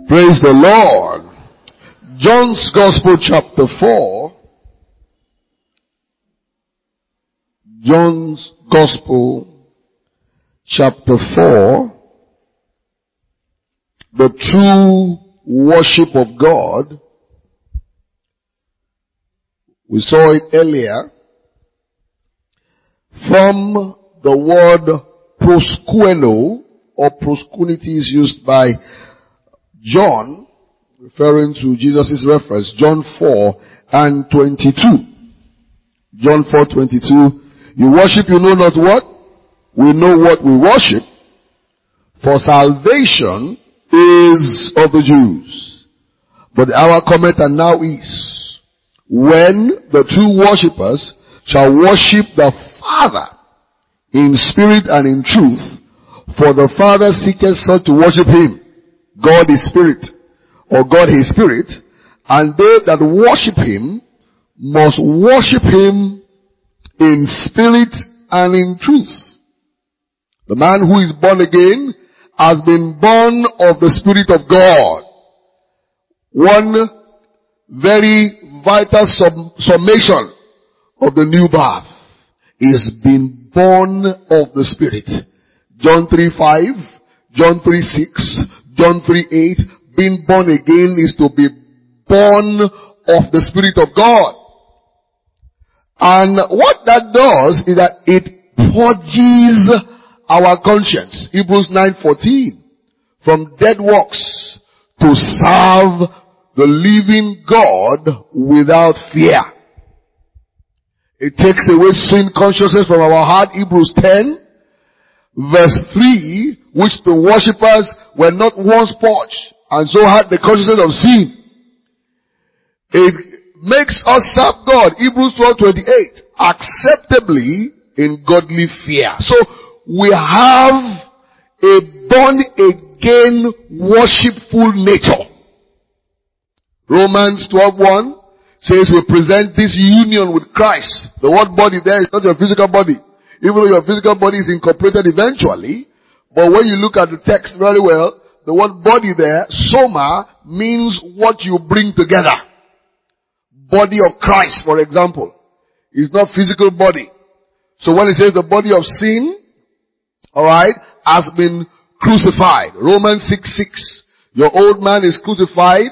Praise the Lord. John's Gospel chapter 4. John's Gospel chapter 4. The true worship of God. We saw it earlier. From the word proskueno or proskunity is used by John, referring to Jesus' reference, John 4 and 22. John 4:22. You worship, you know not what? We know what we worship. For salvation is of the Jews. But the hour cometh and now is, when the true worshippers shall worship the Father in spirit and in truth. For the Father seeketh such to worship him. God is spirit, or God is spirit, and they that worship him must worship him in spirit and in truth. The man who is born again has been born of the Spirit of God. One very vital summation of the new birth is being born of the Spirit. John 3:5, John 3:6, John 3:8, being born again is to be born of the Spirit of God. And what that does is that it purges our conscience. Hebrews 9:14, from dead works to serve the living God without fear. It takes away sin consciousness from our heart. Hebrews 10 verse 3, which the worshippers were not once purged and so had the consciousness of sin. It makes us serve God. Hebrews 12:28, acceptably in godly fear. So we have a born again worshipful nature. Romans 12:1 says we present this union with Christ. The word body there is not your physical body. Even though your physical body is incorporated eventually. But when you look at the text very well, the word body there, soma, means what you bring together. Body of Christ, for example, is not physical body. So when it says the body of sin, alright, has been crucified. Romans 6:6. Your old man is crucified.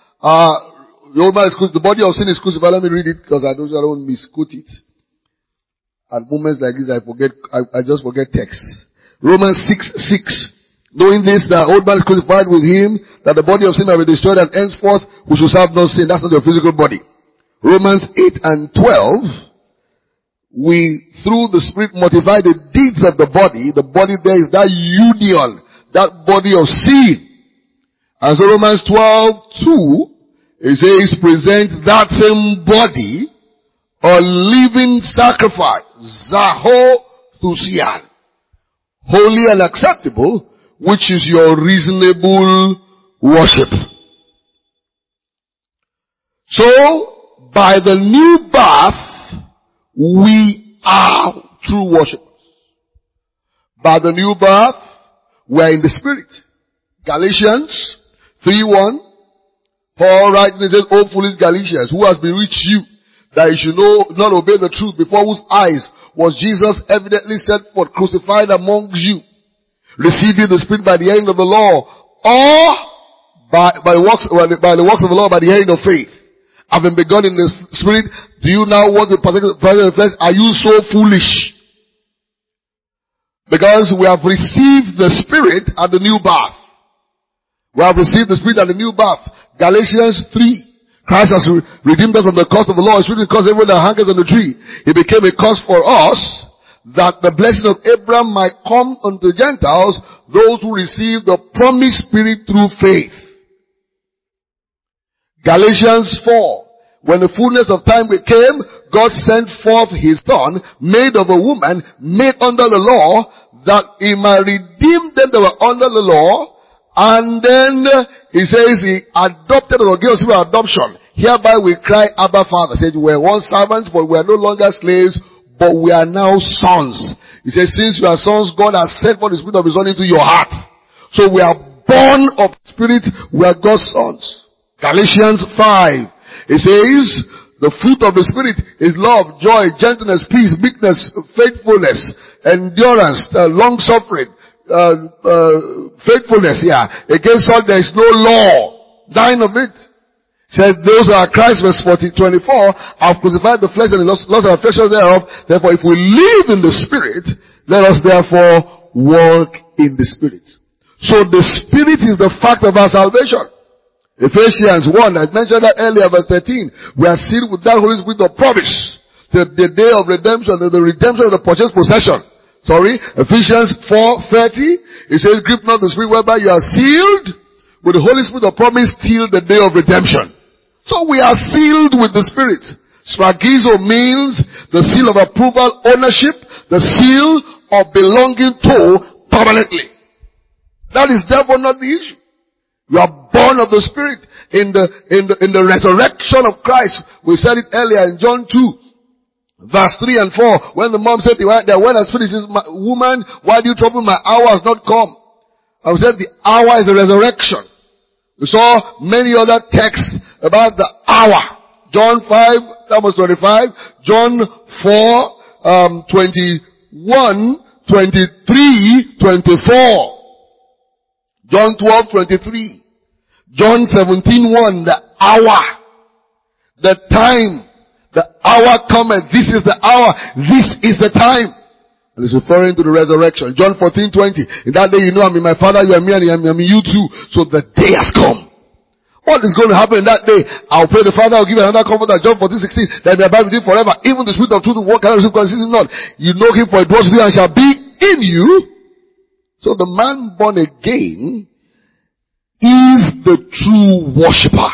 The body of sin is crucified. Let me read it because I don't misquote it. At moments like this, I just forget text. Romans 6:6. Knowing this, the old man is crucified with him, that the body of sin might be destroyed, and henceforth we should serve no sin. That's not your physical body. Romans 8 and 12. We, through the Spirit, mortify the deeds of the body. The body there is that union, that body of sin. And so Romans 12:2, it says, present that same body a living sacrifice, Zahothusian, holy and acceptable, which is your reasonable worship. So, by the new birth, we are true worshippers. By the new birth, we are in the Spirit. Galatians 3:1, Paul writing, it says, O foolish Galatians, who has bewitched you, that you should not obey the truth, before whose eyes was Jesus evidently set forth, crucified amongst you, receiving the Spirit by the hearing of the law, or by the works of the law, by the hearing of faith. Having begun in the Spirit, do you now want to partake of the flesh? Are you so foolish? Because we have received the Spirit at the new birth. We have received the Spirit at the new birth. Galatians 3. Christ has redeemed us from the curse of the law. It's written, because everyone that hangeth on the tree, he became a curse for us, that the blessing of Abraham might come unto Gentiles, those who receive the promised Spirit through faith. Galatians 4. When the fullness of time came, God sent forth his Son, made of a woman, made under the law, that he might redeem them that were under the law. And then he says he adopted or gave us adoption. Hereby we cry, Abba Father. He said, we were once servants, but we are no longer slaves, but we are now sons. He says, since you are sons, God has sent forth the Spirit of his Son into your heart. So we are born of Spirit, we are God's sons. Galatians 5. It says, the fruit of the Spirit is love, joy, gentleness, peace, meekness, faithfulness, endurance, long-suffering, faithfulness, Against all there is no law. 9 of it. Said, those are Christ, verse 24, have crucified the flesh and the lust of affections thereof. Therefore, if we live in the Spirit, let us therefore walk in the Spirit. So the Spirit is the fact of our salvation. Ephesians 1, I mentioned that earlier, verse 13. We are sealed with that Holy Spirit of promise. The day of redemption, the redemption of the purchased possession. Ephesians 4:30. It says, grip not the Spirit whereby you are sealed with the Holy Spirit of promise till the day of redemption. So we are sealed with the Spirit. Sphragizo means the seal of approval, ownership, the seal of belonging to permanently. That is therefore not the issue. You are born of the Spirit in the resurrection of Christ. We said it earlier in John 2, verse 3 and 4, when the mom said, when the Spirit says, woman, why do you trouble my hour has not come? I said the hour is the resurrection. We saw many other texts about the hour. John 5, that was 25. John 4, 21, 23, 24. John 12, 23. John 17, 1. The hour. The time. The hour cometh. This is the hour. This is the time. And it's referring to the resurrection. John 14:20. In that day you know I'm in my Father, you are me, and I'm in you too. So the day has come. What is going to happen in that day? I'll pray the Father, I'll give you another comforter. John 14:16. That may abide with you forever. Even the Spirit of truth will walk out of you, because not. You know him, for it was with you and shall be in you. So the man born again is the true worshipper.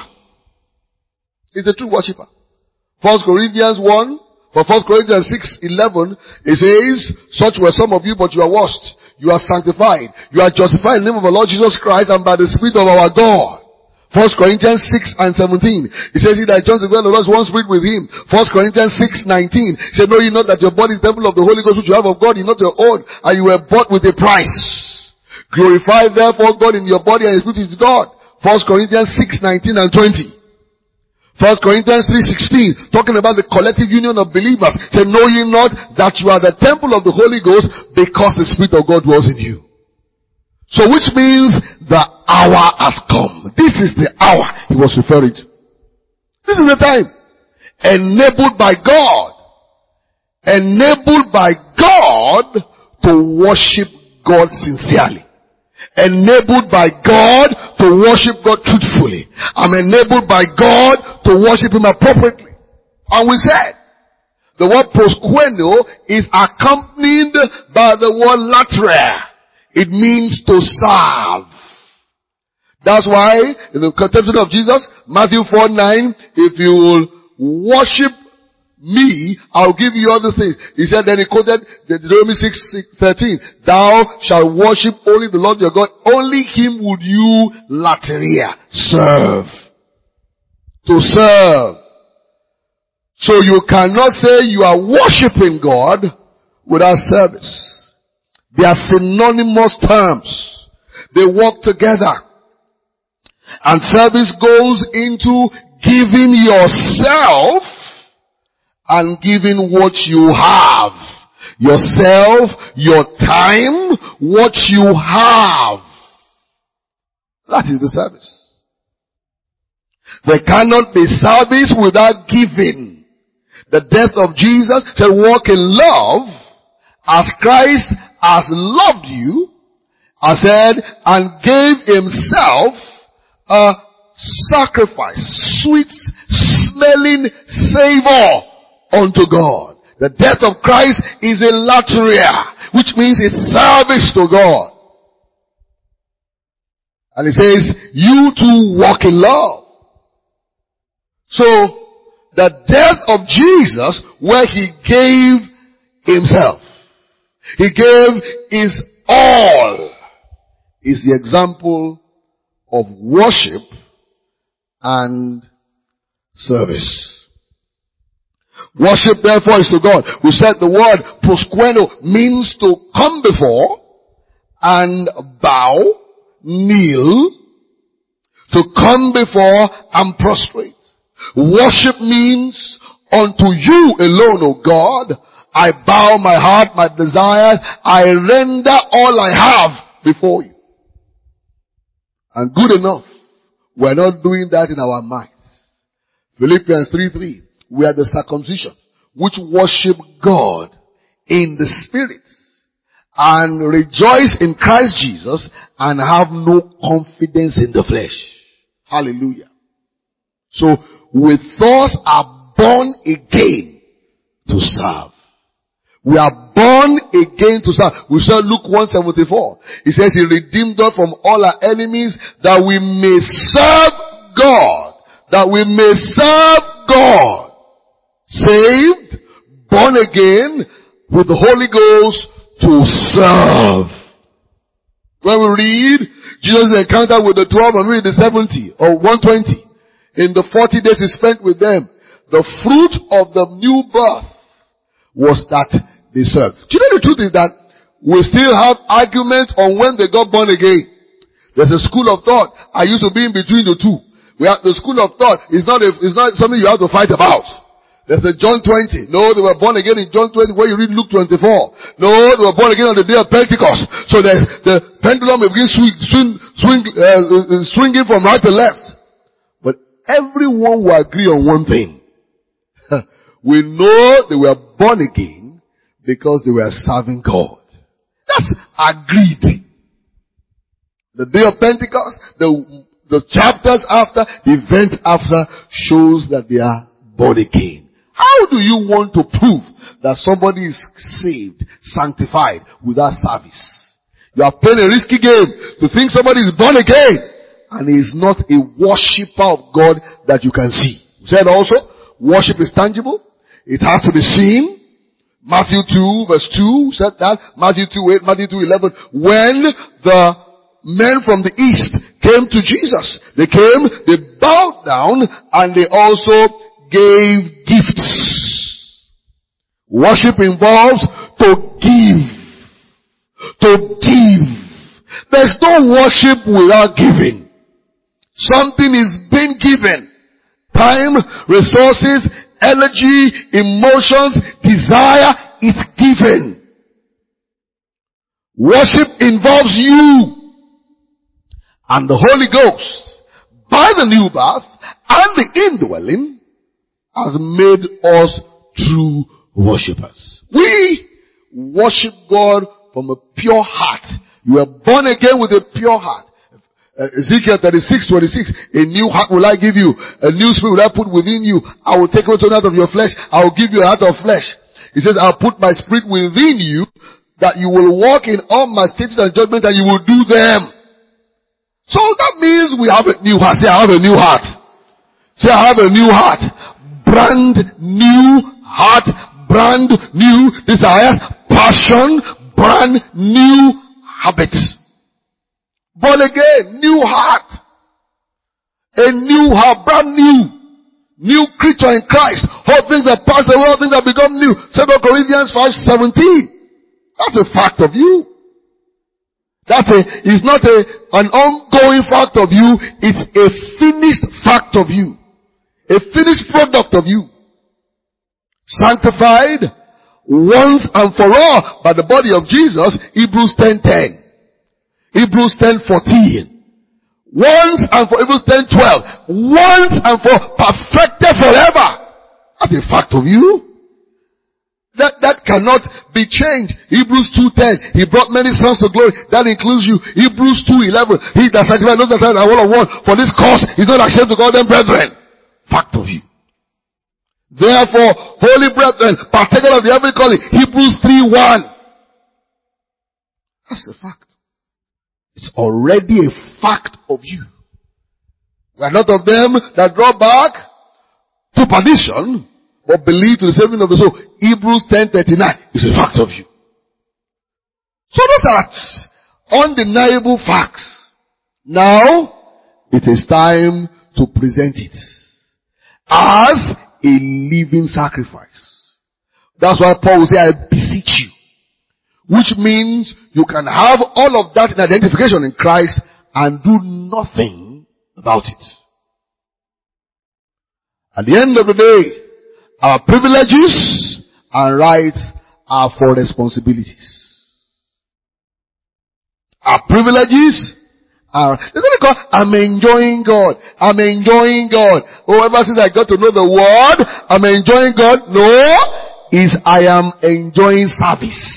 Is the true worshipper. 1 Corinthians 1. For 1 Corinthians 6:11, it says, such were some of you, but you are washed. You are sanctified. You are justified in the name of our Lord Jesus Christ and by the Spirit of our God. 1 Corinthians 6:17. It says, he that joins the well of us one spirit with him. 1 Corinthians 6:19. It said, know ye not that your body is the temple of the Holy Ghost which you have of God, ye not your own, and you were bought with a price. Glorify therefore God in your body, and his spirit is God. 1 Corinthians 6:19 and 20. 1 Corinthians 3:16, talking about the collective union of believers. Say, know ye not that you are the temple of the Holy Ghost, because the Spirit of God dwells in you. So which means the hour has come. This is the hour he was referring to. This is the time. Enabled by God. Enabled by God to worship God sincerely. Enabled by God to worship God truthfully. I'm enabled by God to worship him appropriately. And we said, the word proskueno is accompanied by the word latria. It means to serve. That's why, in the conception of Jesus, Matthew 4:9, if you will worship me, I'll give you other things. He said, then he quoted Deuteronomy 6:13. Thou shalt worship only the Lord your God. Only him would you latria, serve. To serve. So you cannot say you are worshiping God without service. They are synonymous terms. They work together. And service goes into giving yourself and giving what you have. Yourself, your time, what you have. That is the service. There cannot be service without giving. The death of Jesus said, walk in love as Christ has loved you, I said, and gave himself a sacrifice, sweet smelling savor unto God. The death of Christ is a latria, which means it's service to God. And it says, you too walk in love. So, the death of Jesus, where he gave himself, he gave his all, is the example of worship and service. Worship therefore is to God. We said the word proskueno means to come before and bow, kneel, to come before and prostrate. Worship means unto you alone, O God, I bow my heart, my desires, I render all I have before you. And good enough, we're not doing that in our minds. Philippians 3:3, we are the circumcision which worship God in the spirit and rejoice in Christ Jesus and have no confidence in the flesh. Hallelujah. So we thus are born again to serve. We are born again to serve. We saw Luke 1:74. It says he redeemed us from all our enemies that we may serve God. That we may serve God. Saved, born again, with the Holy Ghost to serve. When we read Jesus' encounter with the 12 and read the 70 or 120, in the 40 days he spent with them, the fruit of the new birth was that they served. Do you know the truth is that we still have arguments on when they got born again? There's a school of thought. I used to be in between the two. We have the school of thought. It's not something you have to fight about. There's a John 20. No, they were born again in John 20 where you read Luke 24. No, they were born again on the day of Pentecost. So the pendulum begins swinging from right to left. But everyone will agree on one thing. We know they were born again because they were serving God. That's agreed. The day of Pentecost, the chapters after, the event after shows that they are born again. How do you want to prove that somebody is saved, sanctified without service? You are playing a risky game to think somebody is born again and is not a worshipper of God that you can see. We said also, worship is tangible. It has to be seen. Matthew 2 verse 2 said that. Matthew 2:8, Matthew 2:11. When the men from the east came to Jesus, they came, they bowed down, and they also gave gifts. Worship involves to give. To give. There's no worship without giving. Something is being given. Time, resources, energy, emotions, desire is given. Worship involves you and the Holy Ghost by the new birth and the indwelling has made us true worshippers. We worship God from a pure heart. You are born again with a pure heart. Ezekiel 36:26. A new heart will I give you. A new spirit will I put within you. I will take away out of your flesh. I will give you a heart of flesh. He says, I'll put my spirit within you that you will walk in all my statutes and judgment and you will do them. So that means we have a new heart. Say, I have a new heart. Say, I have a new heart. Brand new heart. Brand new desires. Passion. Brand new habits. Born again, new heart. A new heart, brand new. New creature in Christ. All things are passed away, all things have become new. 2 Corinthians 5:17. That's a fact of you. It's not an ongoing fact of you, it's a finished fact of you. A finished product of you. Sanctified once and for all by the body of Jesus, Hebrews 10:10. Hebrews 10:14. Once and for Hebrews 10:12. Once and for perfected forever. That's a fact of you. That cannot be changed. Hebrews 2:10. He brought many sons to glory. That includes you. Hebrews 2:11. He that sanctified knows that I will one. For this cause he's not ashamed to call them brethren. Fact of you. Therefore, holy brethren, partaker of the heavenly calling. Hebrews 3:1. That's a fact. It's already a fact of you. We are not of them that draw back to perdition, but believe to the saving of the soul. Hebrews 10:39 is a fact of you. So those are undeniable facts. Now, it is time to present it as a living sacrifice. That's why Paul will say, I beseech you. Which means you can have all of that in identification in Christ and do nothing about it. At the end of the day, our privileges and rights are for responsibilities. Our privileges are, I'm enjoying God. I'm enjoying God. Oh, ever since I got to know the word, I'm enjoying God. No, is I am enjoying service.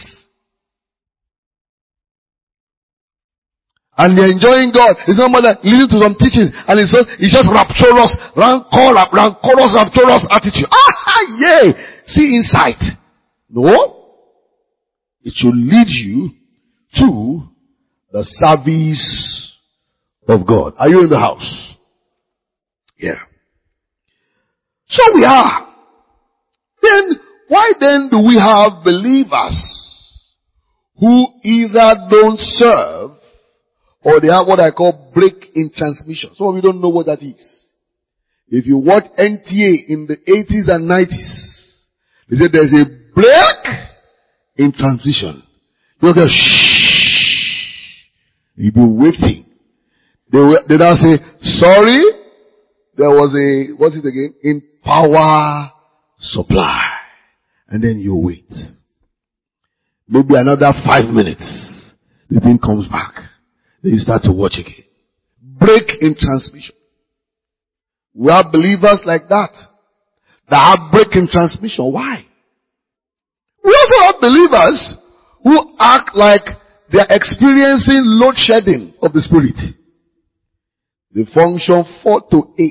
And they're enjoying God. It's not more than listening to some teachings. And it's just rapturous, rapturous attitude. Yay! See insight. No. It should lead you to the service of God. Are you in the house? Yeah. So we are. Then, why then do we have believers who either don't serve or they have what I call break in transmission? Some of you don't know what that is. If you watch NTA in the 80s and 90s, they said there's a break in transmission. You go, shh. You've been waiting. They now say, sorry, there was a, what's it again? In power supply. And then you wait. Maybe another 5 minutes. The thing comes back. Then you start to watch again. Break in transmission. We have believers like that have break in transmission. Why? We also have believers who act like they're experiencing load shedding of the Spirit. They function 4 to 8.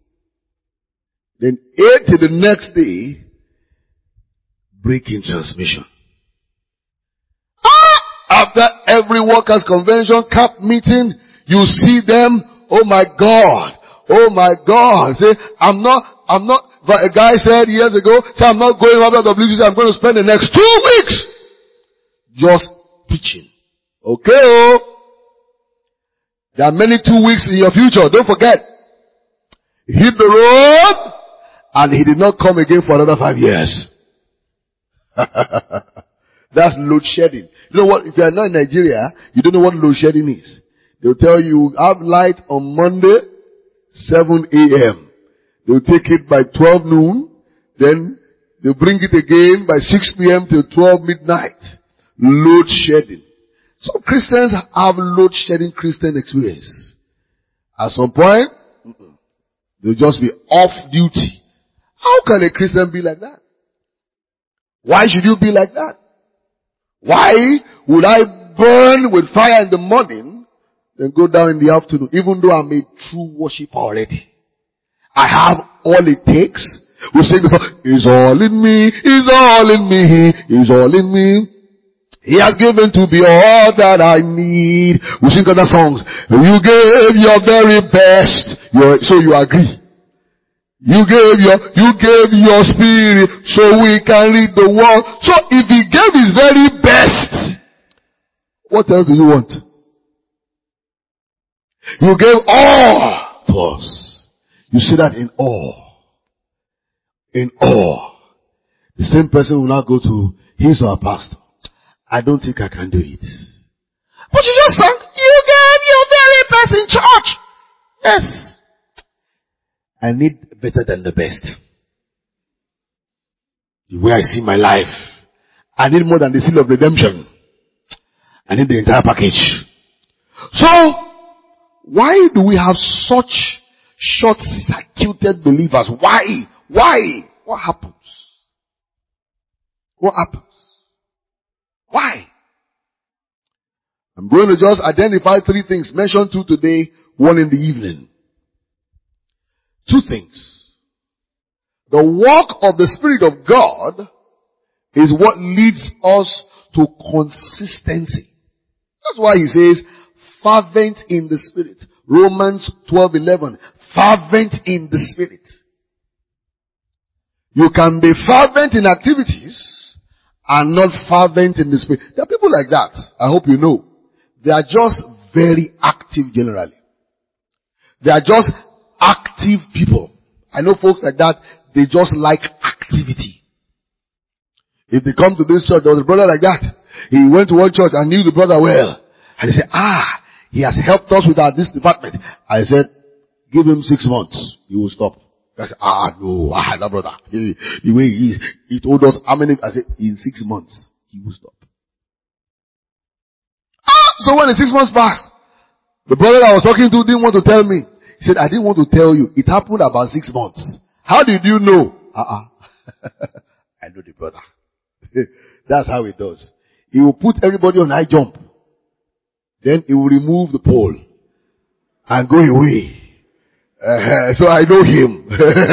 Then 8 to the next day, break in transmission. After every workers' convention, camp meeting, you see them, oh my God. Say, I'm not, a guy said years ago, say I'm not going after WCC, I'm going to spend the next 2 weeks just preaching. Okay, oh. There are many 2 weeks in your future, don't forget. He hit the road, and he did not come again for another 5 years. That's load shedding. You know what? If you are not in Nigeria, you don't know what load shedding is. They'll tell you have light on Monday, 7 a.m. They'll take it by 12 noon. Then they'll bring it again by 6 p.m. till 12 midnight. Load shedding. Some Christians have load shedding Christian experience. At some point, they'll just be off duty. How can a Christian be like that? Why should you be like that? Why would I burn with fire in the morning, then go down in the afternoon, even though I'm a true worshiper already? I have all it takes. We sing the song, it's all in me, it's all in me, it's all in me. He has given to be all that I need. We sing other songs. You gave your very best. So you agree. You gave your spirit so we can read the word. So if he gave his very best, what else do you want? You gave all to us. You see that in awe. In awe. The same person will now go to his or her pastor. I don't think I can do it. But you just sang, you gave your very best in church. Yes. I need better than the best. The way I see my life, I need more than the seal of redemption. I need the entire package. So, why do we have such short-circuited believers? Why? What happens? What happens? Why? I'm going to just identify 3 things. Mention 2 today, 1 in the evening. 2 things. The work of the Spirit of God is what leads us to consistency. That's why he says, fervent in the Spirit. Romans 12:11. Fervent in the Spirit. You can be fervent in activities and not fervent in the Spirit. There are people like that. I hope you know. They are just very active generally. They are just active people. I know folks like that, they just like activity. If they come to this church, there was a brother like that. He went to one church and knew the brother well. And he said, he has helped us with this department. I said, give him 6 months. He will stop. I said, no, that brother. The way he is, he told us how many, I said, in 6 months, he will stop. So when the 6 months passed, the brother I was talking to didn't want to tell me. He said, I didn't want to tell you. It happened about 6 months. How did you know? I know the brother. That's how it does. He will put everybody on high jump. Then he will remove the pole and go away. So I know him.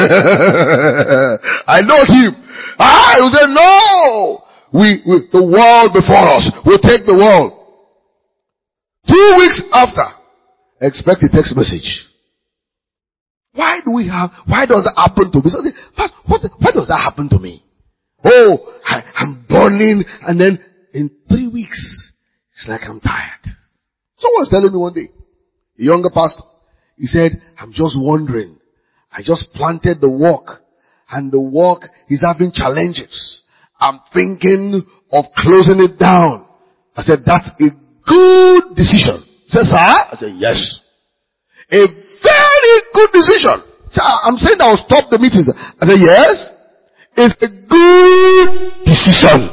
I know him. He will say, no! The world before us. We'll take the world. 2 weeks after, expect a text message. Why does that happen to me? Why does that happen to me? I'm burning, and then in 3 weeks, it's like I'm tired. Someone was telling me one day, a younger pastor, he said, I'm just wondering, I just planted the work, and the work is having challenges. I'm thinking of closing it down. I said, that's a good decision. He said, sir? I said, yes. A very good decision. So I'm saying I'll stop the meetings. I said, yes. It's a good decision.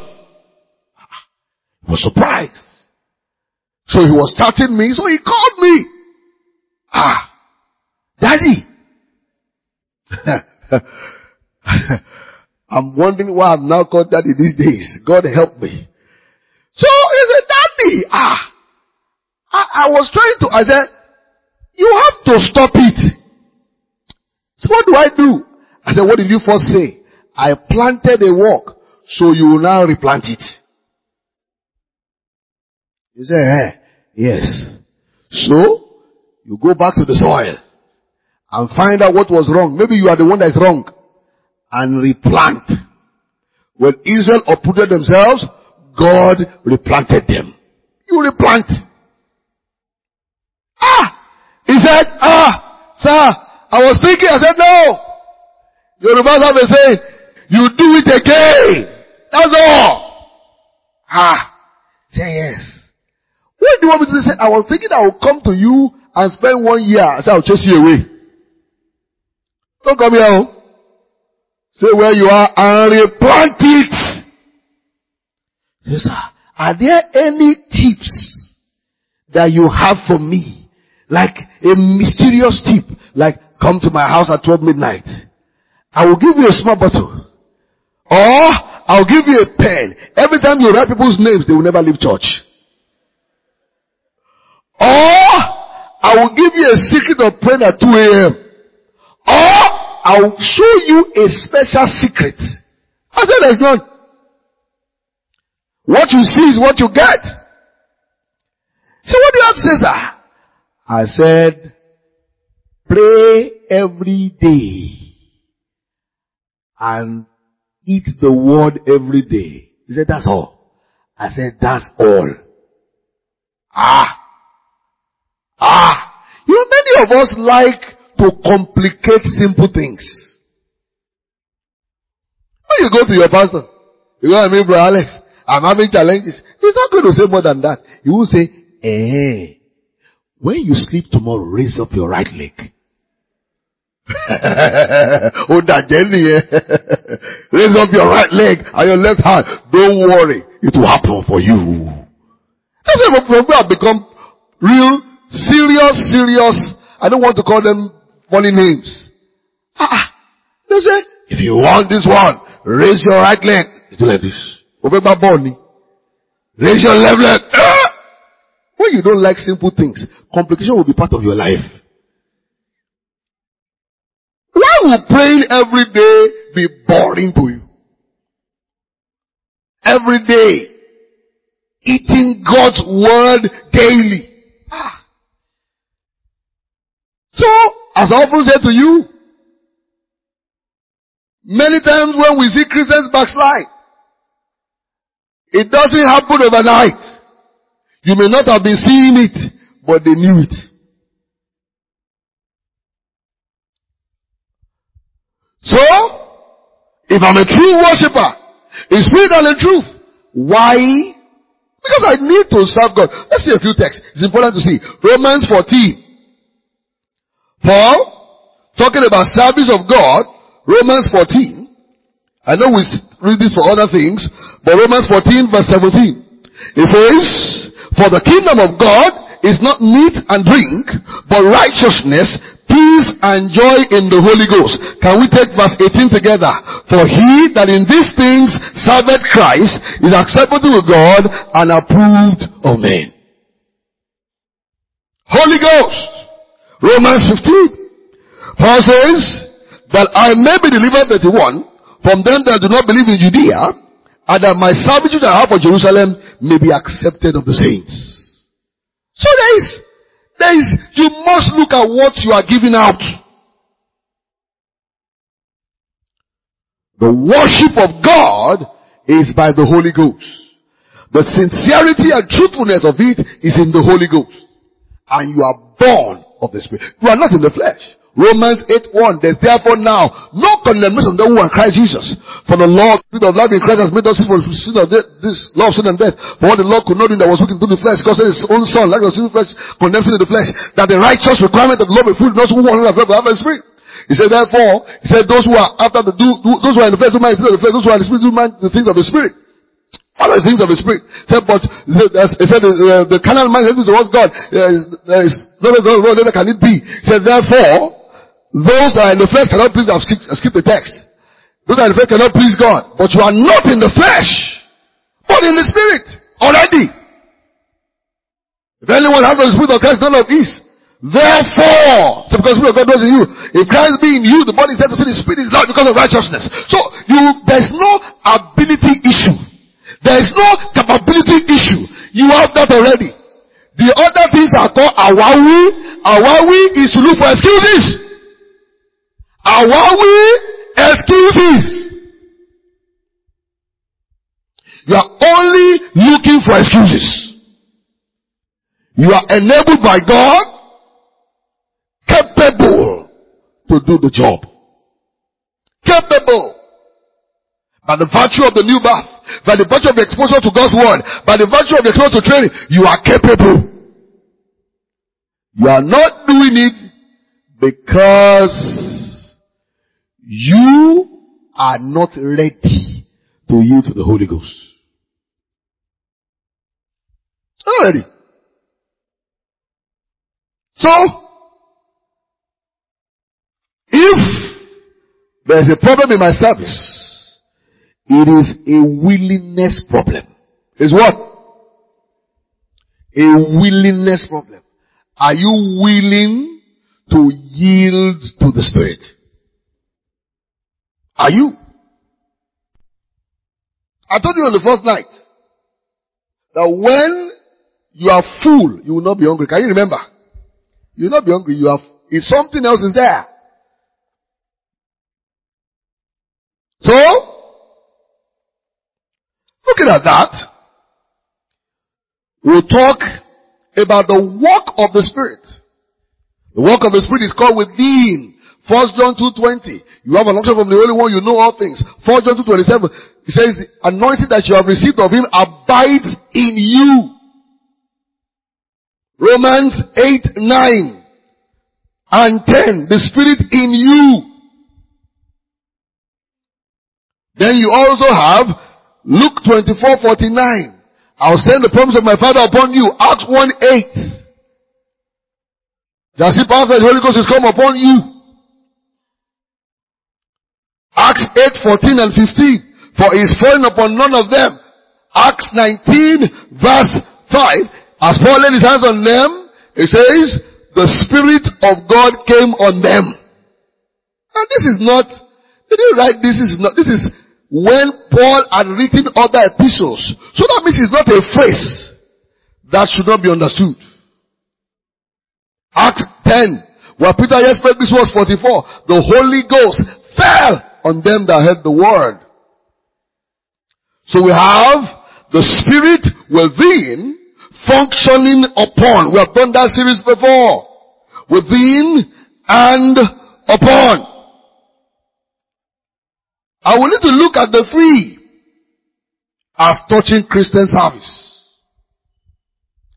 I was surprised. So he was starting me, so he called me. Daddy. I'm wondering why I'm now called daddy these days. God help me. So he said, daddy. I was trying to, I said, you have to stop it. So what do I do? I said, what did you first say? I planted a work, so you will now replant it. He said, yes. So, you go back to the soil and find out what was wrong. Maybe you are the one that is wrong. And replant. When Israel uprooted themselves, God replanted them. You replant. He said, sir, I was thinking, I said, no. Your Yoruba have a saying, you do it again. That's all. Say yes. What do you want me to say? I was thinking I would come to you and spend 1 year. I said, I'll chase you away. Don't come here. Say where you are and replant it. Say, sir, are there any tips that you have for me? Like a mysterious tip. Like, come to my house at 12 midnight. I will give you a small bottle. Or, I'll give you a pen. Every time you write people's names, they will never leave church. Or, I will give you a secret of praying at 2 a.m. Or, I'll show you a special secret. I said there's none. What you see is what you get. So what do you have to say, sir? I said, pray every day and eat the word every day. He said, that's all. I said, that's all. You know, many of us like to complicate simple things. When you go to your pastor, you go, me, Bro Alex, I'm having challenges. He's not going to say more than that. He will say, when you sleep tomorrow, raise up your right leg. Raise up your right leg and your left hand. Don't worry. It will happen for you. That's why people have become real, serious. I don't want to call them funny names. They say, if you want this one, raise your right leg. Do like this. Raise your left leg. When you don't like simple things, complication will be part of your life. Why will praying every day be boring to you? Every day. Eating God's word daily. So, as I often say to you, many times when we see Christians backslide, it doesn't happen overnight. You may not have been seeing it, but they knew it. So, if I'm a true worshiper, in spirit and in truth, why Because I need to serve God. Let's see a few texts. It's important to see. Romans 14. Paul, talking about service of God, Romans 14. I know we read this for other things, but Romans 14 verse 17. It says, for the kingdom of God is not meat and drink, but righteousness, peace and joy in the Holy Ghost. Can we take verse 18 together? For he that in these things serveth Christ is acceptable to God and approved of men. Holy Ghost. Romans 15. Paul says, that I may be delivered, 31, from them that do not believe in Judea, and that my servitude I have for Jerusalem may be accepted of the saints. So you must look at what you are giving out. The worship of God is by the Holy Ghost. The sincerity and truthfulness of it is in the Holy Ghost. And you are born of the Spirit. You are not in the flesh. Romans 8:1. There's therefore now no condemnation of them who are in Christ Jesus. For the law of the Spirit of life in Christ has made us free from sin of death, this law of sin and death. For what the law could not do that was working through the flesh, because his own son, like the sin of the flesh, condemned sin in the flesh, that the righteous requirement of the law be fulfilled, not who want to have the Spirit. He said, therefore, he said, those who are after the those who are in the flesh do mind the things of the flesh, those who are in the Spirit do mind the things of the Spirit. All the things of the Spirit. He said, but he said, the carnal mind is towards God. There is no other can it be. He said, therefore, those that are in the flesh cannot please, I'll skip the text. Those that are in the flesh cannot please God. But you are not in the flesh, but in the Spirit already. If anyone has the Spirit of Christ, none of his. Therefore, so because the Spirit of God dwells in you, if Christ be in you, the body is dead to sin, the Spirit is life because of righteousness. So there's no ability issue. There is no capability issue. You have that already. The other things are called awawi. Awawi is to look for excuses. Awawi, excuses. You are only looking for excuses. You are enabled by God, capable to do the job. Capable. By the virtue of the new birth, by the virtue of the exposure to God's word, by the virtue of the exposure to training, you are capable. You are not doing it because you are not ready to yield to the Holy Ghost. Not ready. So, if there is a problem in my service, it is a willingness problem. Is what? A willingness problem. Are you willing to yield to the Spirit? Are you? I told you on the first night that when you are full, you will not be hungry. Can you remember? You will not be hungry. If something else is there. So, looking at that, we'll talk about the work of the Spirit. The work of the Spirit is called within. 1 John 2:20. You have an unction from the Holy One, you know all things. 1 John 2:27. It says, the anointing that you have received of Him abides in you. Romans 8:9 and 10. The Spirit in you. Then you also have Luke 24:49. I'll send the promise of my Father upon you. Acts 1:8. Just see power of the Holy Ghost is come upon you. Acts 8:14 and 15. For he is fallen upon none of them. Acts 19 verse 5. As Paul laid his hands on them, it says, the Spirit of God came on them. And this is not, did you write this is when Paul had written other epistles. So that means it's not a phrase that should not be understood. Acts 10, where Peter yet spoke, this was 44. The Holy Ghost fell on them that heard the word. So we have the Spirit within functioning upon. We have done that series before. Within and upon. I will need to look at the three as touching Christian service.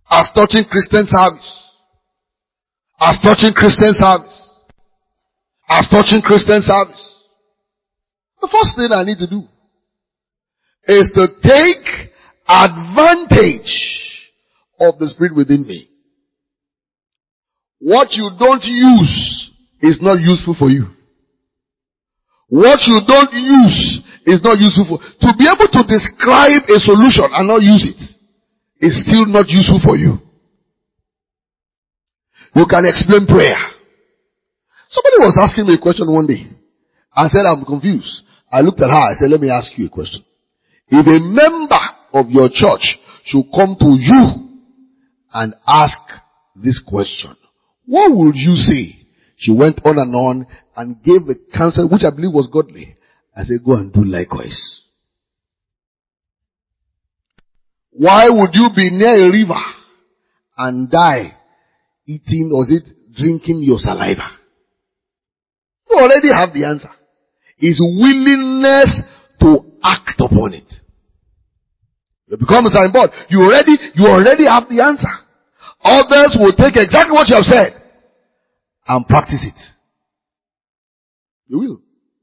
As touching Christian service. As touching Christian service. As touching Christian service. The first thing I need to do is to take advantage of the Spirit within me. What you don't use is not useful for you. What you don't use is not useful for you. To be able to describe a solution and not use it is still not useful for you. You can explain prayer. Somebody was asking me a question one day. I said, I'm confused. I looked at her. I said, let me ask you a question. If a member of your church should come to you and ask this question, what would you say? She went on and gave the counsel, which I believe was godly. I said, go and do likewise. Why would you be near a river and die eating, or is it drinking your saliva? You already have the answer. It's willingness to act upon it. You become a signboard. You already have the answer. Others will take exactly what you have said and practice it. You will.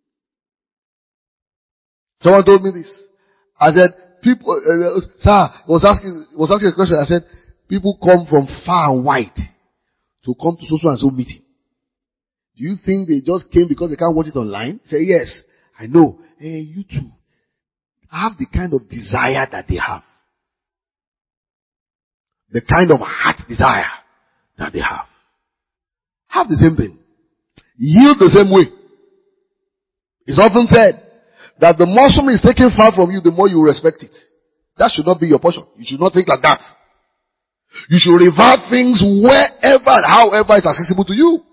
Someone told me this. I said, people, sir, was asking a question. I said, people come from far and wide to come to so and so meeting. Do you think they just came because they can't watch it online? Say, yes, I know. Hey, you too. Have the kind of desire that they have. The kind of heart desire that they have. Have the same thing. Yield the same way. It's often said that the more someone is taken far from you, the more you respect it. That should not be your portion. You should not think like that. You should revere things wherever and however it's accessible to you.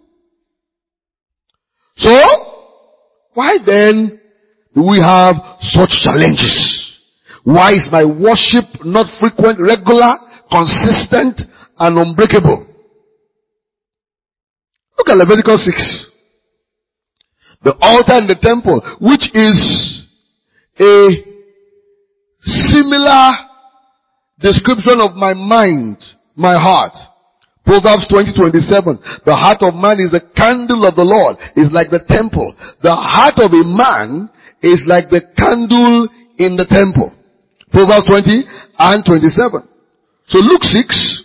So, why then do we have such challenges? Why is my worship not frequent, regular, consistent, and unbreakable? Look at Leviticus 6. The altar in the temple, which is a similar description of my mind, my heart. Proverbs 20:27. The heart of man is the candle of the Lord, is like the temple. The heart of a man is like the candle in the temple. Proverbs 20:27. So Luke 6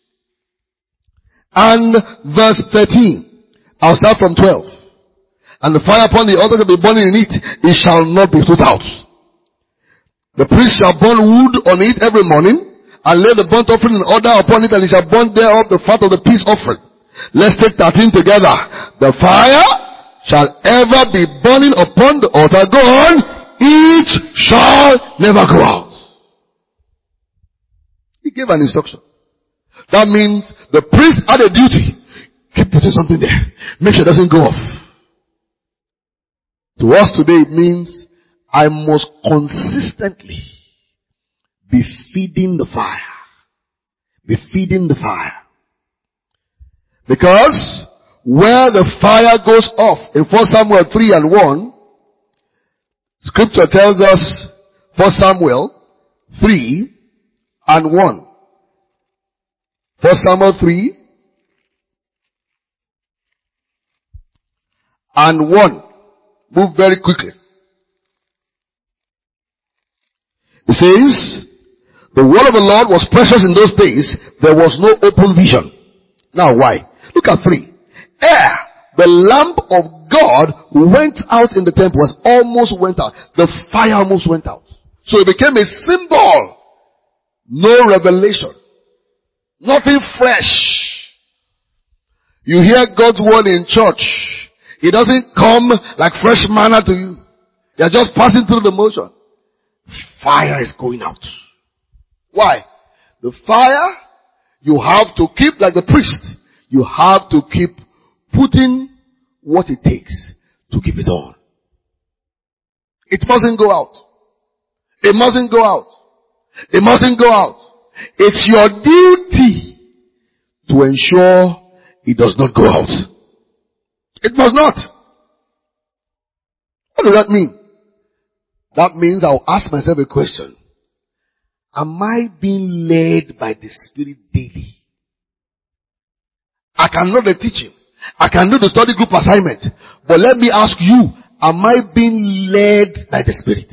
and verse 13. I'll start from 12. And the fire upon the altar shall be burning in it. It shall not be put out. The priest shall burn wood on it every morning, and lay the burnt offering in order upon it, and he shall burn thereof the fat of the peace offering. Let's take 13 together. The fire shall ever be burning upon the altar. Go on. Each shall never go out. He gave an instruction. That means the priest had a duty. Keep putting something there. Make sure it doesn't go off. To us today, it means I must consistently be feeding the fire. Be feeding the fire. Because where the fire goes off in 1 Samuel 3 and 1, Scripture tells us 1 Samuel 3 and 1. 1 Samuel 3 and 1. Move very quickly. It says, the word of the Lord was precious in those days. There was no open vision. Now why? Look at 3. Ere the lamp of God went out in the temple, almost went out. The fire almost went out. So it became a symbol. No revelation. Nothing fresh. You hear God's word in church. It doesn't come like fresh manna to you. You're just passing through the motion. Fire is going out. Why? The fire, you have to keep like the priest. You have to keep putting what it takes to keep it on. It mustn't go out. It mustn't go out. It mustn't go out. It's your duty to ensure it does not go out. It must not. What does that mean? That means I'll ask myself a question. Am I being led by the Spirit daily? I can know the teaching. I can do the study group assignment. But let me ask you, am I being led by the Spirit?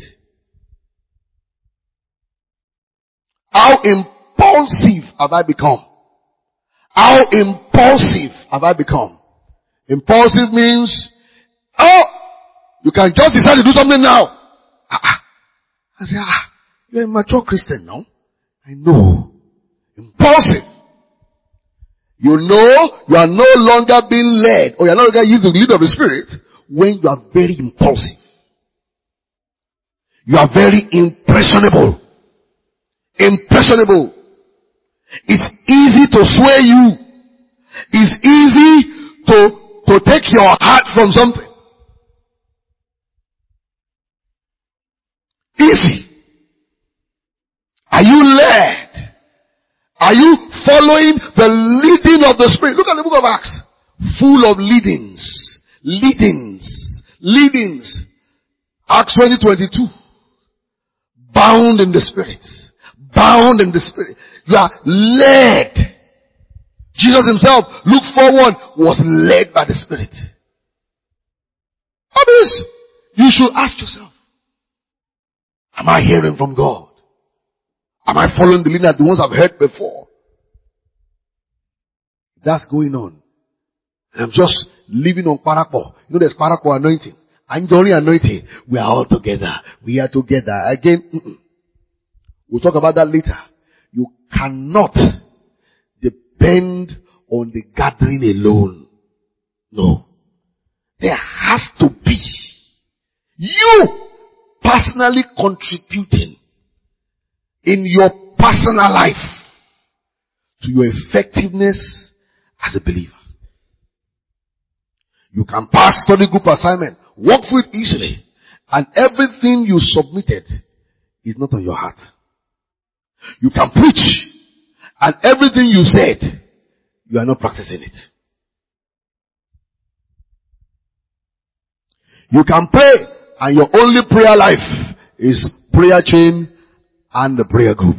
How impulsive have I become? How impulsive have I become? Impulsive means, you can just decide to do something now. I say, you're a mature Christian now. I know. Impulsive. You know you are no longer being led, or you are no longer using the lead of the Spirit when you are very impulsive. You are very impressionable. Impressionable. It's easy to sway you. It's easy to take your heart from something. Easy. Are you led? Are you following the leading of the Spirit? Look at the book of Acts. Full of leadings. Leadings. Acts 20:22. Bound in the Spirit. Bound in the Spirit. You are led. Jesus himself, Luke 4:1, was led by the Spirit. That means you should ask yourself, am I hearing from God? Am I following the leading of the ones I've heard before? That's going on. And I'm just living on paraco. You know there's paraco anointing. Anjori anointing. We are all together. We are together. Again, we'll talk about that later. You cannot depend on the gathering alone. No. There has to be you personally contributing in your personal life to your effectiveness as a believer. You can pass study group assignment, walk through it easily, and everything you submitted is not on your heart. You can preach, and everything you said, you are not practicing it. You can pray, and your only prayer life is prayer chain and the prayer group.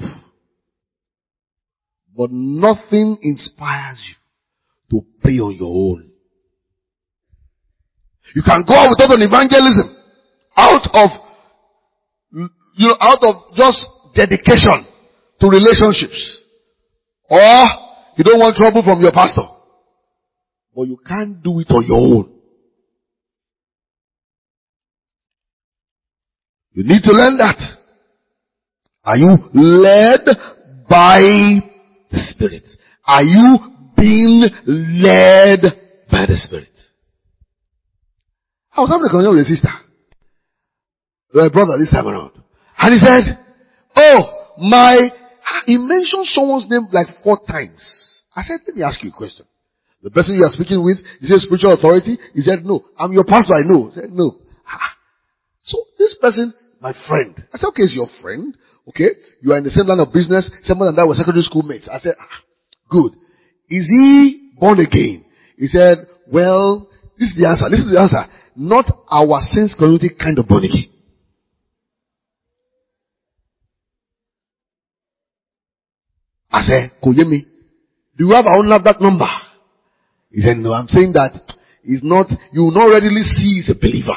But nothing inspires you to pray on your own. You can go out without an evangelism, out of just dedication to relationships. Or you don't want trouble from your pastor. But you can't do it on your own. You need to learn that. Are you led by the Spirit? Are you being led by the Spirit? I was having a conversation with a sister, my brother this time around. And he said, he mentioned someone's name like 4 times. I said, let me ask you a question. The person you are speaking with, is he a spiritual authority? He said, no. I'm your pastor, I know. He said, no. So this person, my friend. I said, okay, he's your friend. Okay. You are in the same line of business. Someone and I were secondary school mates. I said, good. Is he born again? He said, well, this is the answer. Listen to the answer. Not our sense community kind of born again. I said, Koyemi, do you have our own NAFDAC number? He said, no, I'm saying that he's not, you will not readily see he's a believer.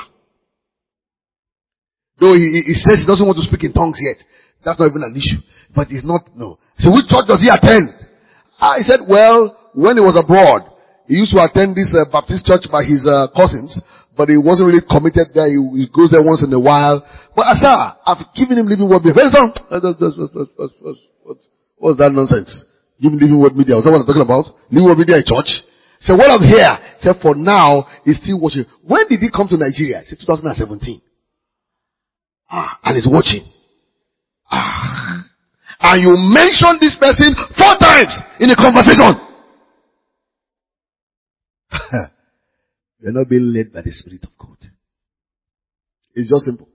Though he says he doesn't want to speak in tongues yet. That's not even an issue. But he's not, no. So which church does he attend? I said, well, when he was abroad, he used to attend this Baptist church by his cousins, but he wasn't really committed there. He goes there once in a while. But sir, I've given him living word media. Very soon. What's that nonsense? Giving living word media. Is that what I'm talking about? Living word media in church? So what I'm here, say for now, he's still watching. When did he come to Nigeria? Say 2017. And he's watching. And you mention this person 4 times in a conversation. You're not being led by the Spirit of God. It's just simple.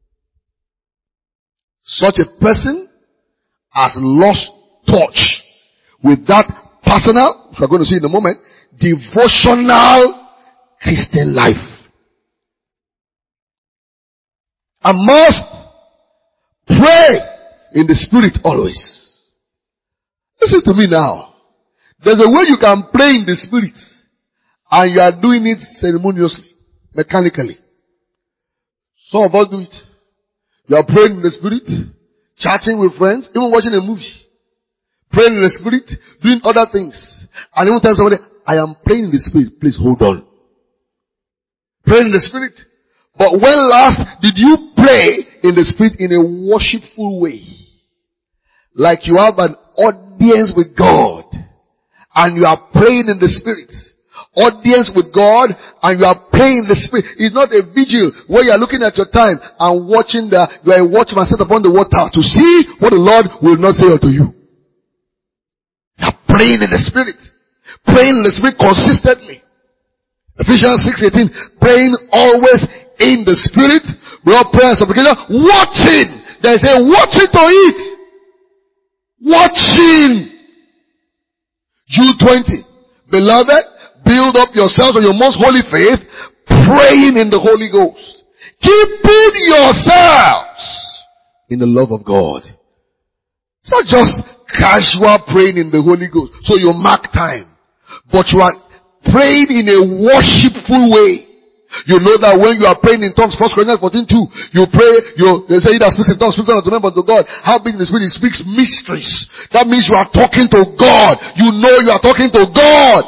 Such a person has lost touch with that personal, which we're going to see in a moment, devotional Christian life. And must pray in the spirit always. Listen to me now. There's a way you can pray in the spirit and you are doing it ceremoniously, mechanically. Some of us do it. You are praying in the spirit, chatting with friends, even watching a movie. Praying in the spirit, doing other things. And even tell somebody, I am praying in the spirit. Please hold on. Praying in the spirit. But when last did you pray in the spirit in a worshipful way? Like you have an audience with God and you are praying in the spirit. Audience with God and you are praying in the spirit. It's not a vigil where you are looking at your time and watching you are a watchman set upon the water to see what the Lord will not say unto you. You are praying in the spirit. Praying in the spirit consistently. Ephesians 6:18, praying always in the spirit, with all prayer and supplication, watching. There is a watching to it. Watching. Jude 20. Beloved, build up yourselves on your most holy faith, praying in the Holy Ghost. Keeping yourselves in the love of God. It's not just casual praying in the Holy Ghost. So you mark time. But you are praying in a worshipful way. You know that when you are praying in tongues, 1 Corinthians 14:2, you pray, they say he that speaks in tongues, speaks not to men but to God. How big in the spirit, he speaks mysteries. That means you are talking to God. You know you are talking to God.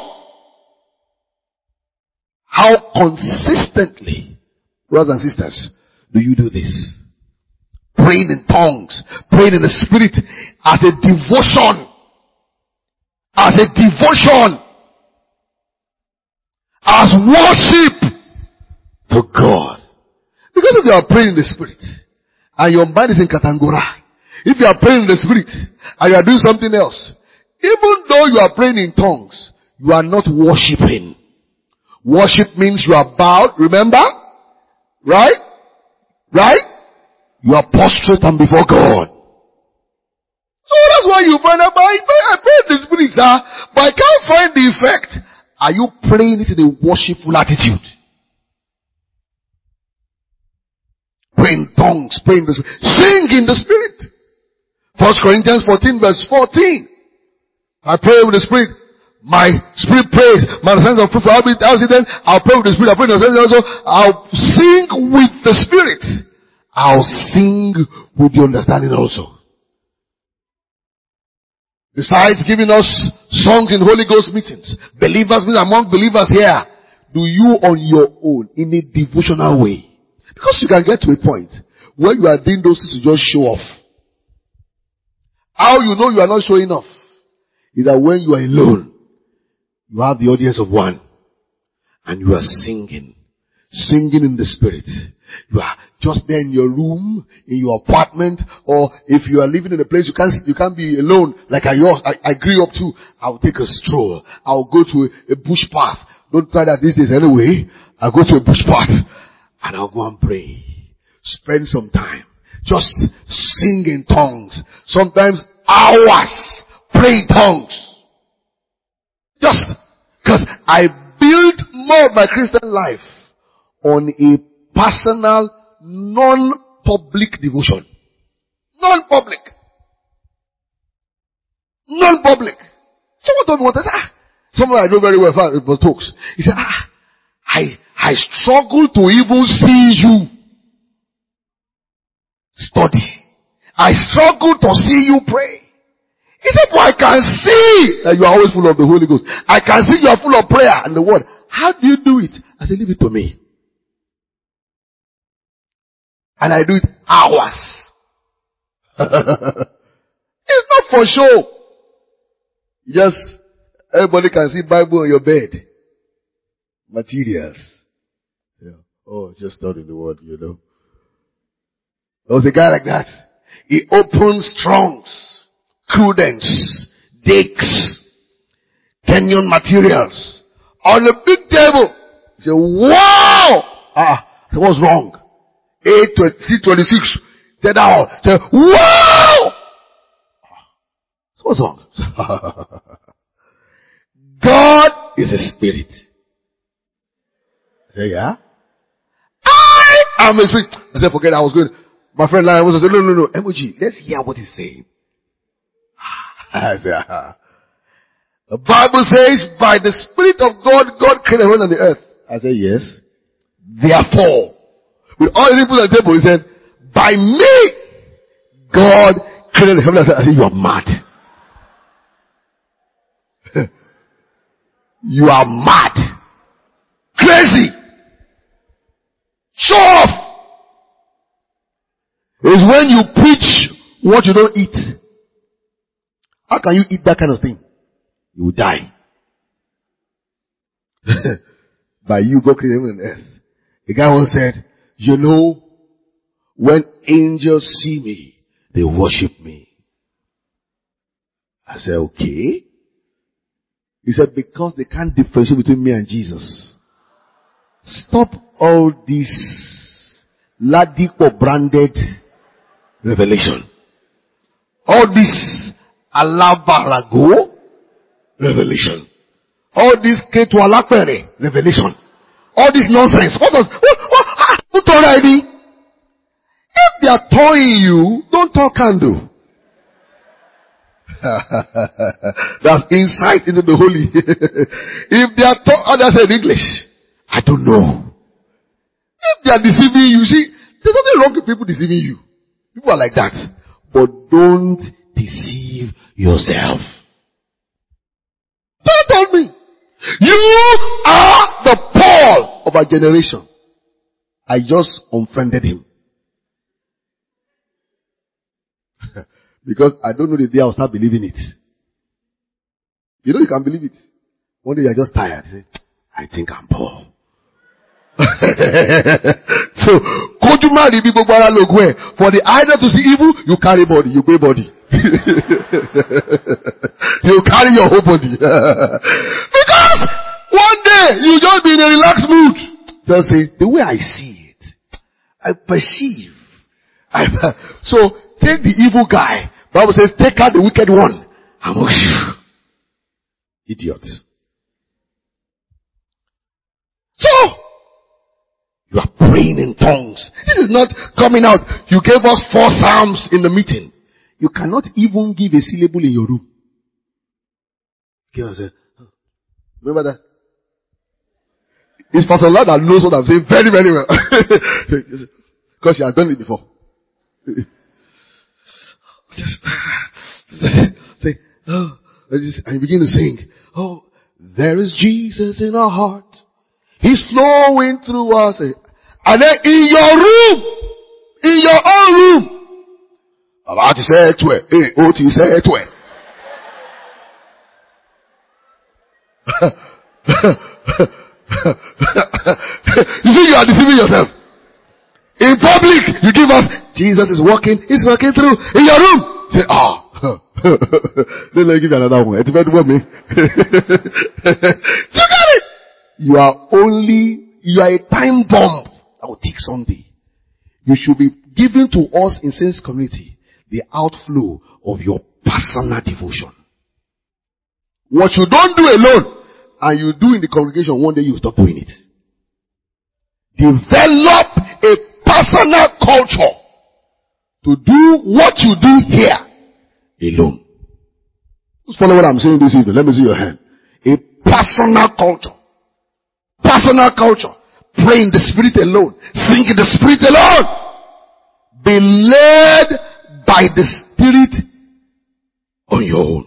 How consistently, brothers and sisters, do you do this? Praying in tongues, praying in the spirit as a devotion. As a devotion. As worship to God. Because if you are praying in the spirit and your mind is in Katangura, if you are praying in the spirit and you are doing something else, even though you are praying in tongues, you are not worshiping. Worship means you are bowed, remember? Right? Right? You are prostrate and before God. So that's why you find out, I pray in the spirit, sir, but I can't find the effect. Are you praying it in a worshipful attitude? Pray in tongues, pray in the spirit. Sing in the spirit. 1 Corinthians 14:14. I pray with the spirit. My spirit prays. My sense of fruit. I'll pray with the spirit. I'll pray in the sense also. I'll sing with the spirit. I'll sing with the understanding also. Besides giving us songs in Holy Ghost meetings, believers among believers here, do you on your own in a devotional way? Because you can get to a point where you are doing those things to just show off. How you know you are not showing off is that when you are alone, you have the audience of one and you are singing in the spirit. You are just there in your room, in your apartment, or if you are living in a place you can't be alone like I grew up to. I'll take a stroll. I'll go to a bush path. Don't try that these days anyway. I'll go to a bush path and I'll go and pray. Spend some time. Just sing in tongues. Sometimes hours. Pray in tongues. Just because I built more of my Christian life on a personal, non-public devotion. Non-public. Non-public. Someone told me what I said. Someone I know very well, it was talks. He said, I struggle to even see you study. I struggle to see you pray. He said, but I can see that you are always full of the Holy Ghost. I can see you are full of prayer and the word. How do you do it? I said, leave it to me. And I do it hours. It's not for show. Just, everybody can see Bible on your bed. Materials. Yeah. Oh, just studying the word, you know. There was a guy like that. He opened Strong's, Crudence, Dakes, Kenyon materials on a big table. He said, wow! So what's wrong? C26. Said out. Said, wow! So what's wrong? God is a spirit. Yeah. I am a spirit. I said, forget it. I was going. My friend Lion was saying, no, emoji, let's hear what he's saying. I said, the Bible says, by the Spirit of God, God created heaven and the earth. I said, yes. Therefore, with all the people at the table, he said, by me, God created heaven and earth. I said, you are mad. You are mad. Crazy. Show off. It's when you preach what you don't eat. How can you eat that kind of thing? You will die. By you, God created heaven and earth. The guy once said, you know, when angels see me, they worship me. I said, okay. He said, because they can't differentiate between me and Jesus. Stop all this Ladipo branded revelation. All this Alabarago revelation. All this Ketu Alapere revelation. All this nonsense. What already? If they are toying you, don't talk candle. That's insight into the holy. If they are others in English, I don't know. If they are deceiving you, see, there's nothing wrong with people deceiving you. People are like that. But don't deceive yourself. Don't tell me. You are the Paul of our generation. I just unfriended him. Because I don't know the day I'll start believing it. You know you can believe it. One day you're just tired. You say, I think I'm Paul. So, for the idol to see evil, you carry body, you go body. You carry your whole body. Because one day you just be in a relaxed mood. Just say, the way I see it, I perceive. So take the evil guy. Bible says, take out the wicked one amongst you. Idiots. So, you are praying in tongues. This is not coming out. You gave us 4 psalms in the meeting. You cannot even give a syllable in your room. Remember that? It's Pastor Lord that knows what I'm saying very, very well. Because she has done it before. Say, oh, and you begin to sing. Oh, there is Jesus in our heart. He's flowing through us. And then in your room, in your own room, about to say to it, to say to it. You see, you are deceiving yourself. In public, you give us, Jesus is walking, he's walking through. In your room, say, then let me give you another one. It's about me. You got it. You are a time bomb that will tick someday. You should be giving to us in Saints Community the outflow of your personal devotion. What you don't do alone and you do in the congregation, one day you stop doing it. Develop a personal culture to do what you do here alone. Just follow what I'm saying this evening. Let me see your hand. A personal culture. Personal culture. Pray in the Spirit alone. Sing in the Spirit alone. Be led by the Spirit on your own.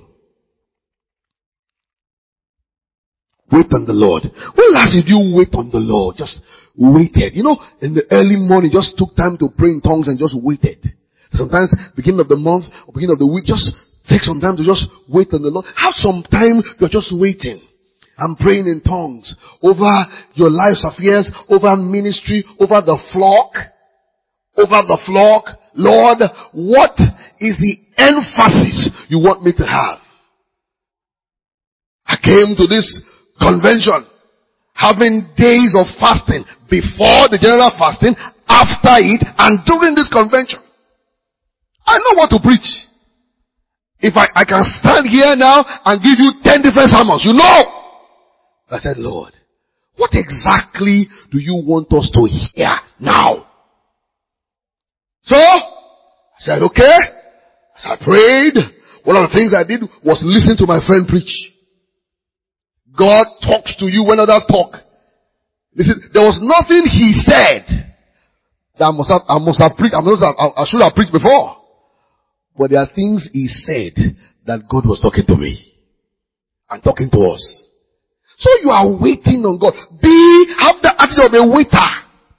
Wait on the Lord. When last did you wait on the Lord? Just waited. You know, in the early morning, just took time to pray in tongues and just waited. Sometimes, beginning of the month or beginning of the week, just take some time to just wait on the Lord. Have some time, you're just waiting. I'm praying in tongues over your life's affairs, over ministry, over the flock. Over the flock. Lord, what is the emphasis you want me to have? I came to this convention having days of fasting before the general fasting, after it, and during this convention. I know what to preach. If I can stand here now and give you 10 different sermons, you know. I said, Lord, what exactly do you want us to hear now? So, I said, okay. As I prayed, one of the things I did was listen to my friend preach. God talks to you when others talk. Listen, there was nothing he said that I should have preached before. But there are things he said that God was talking to me and talking to us. So you are waiting on God. Have the attitude of a waiter.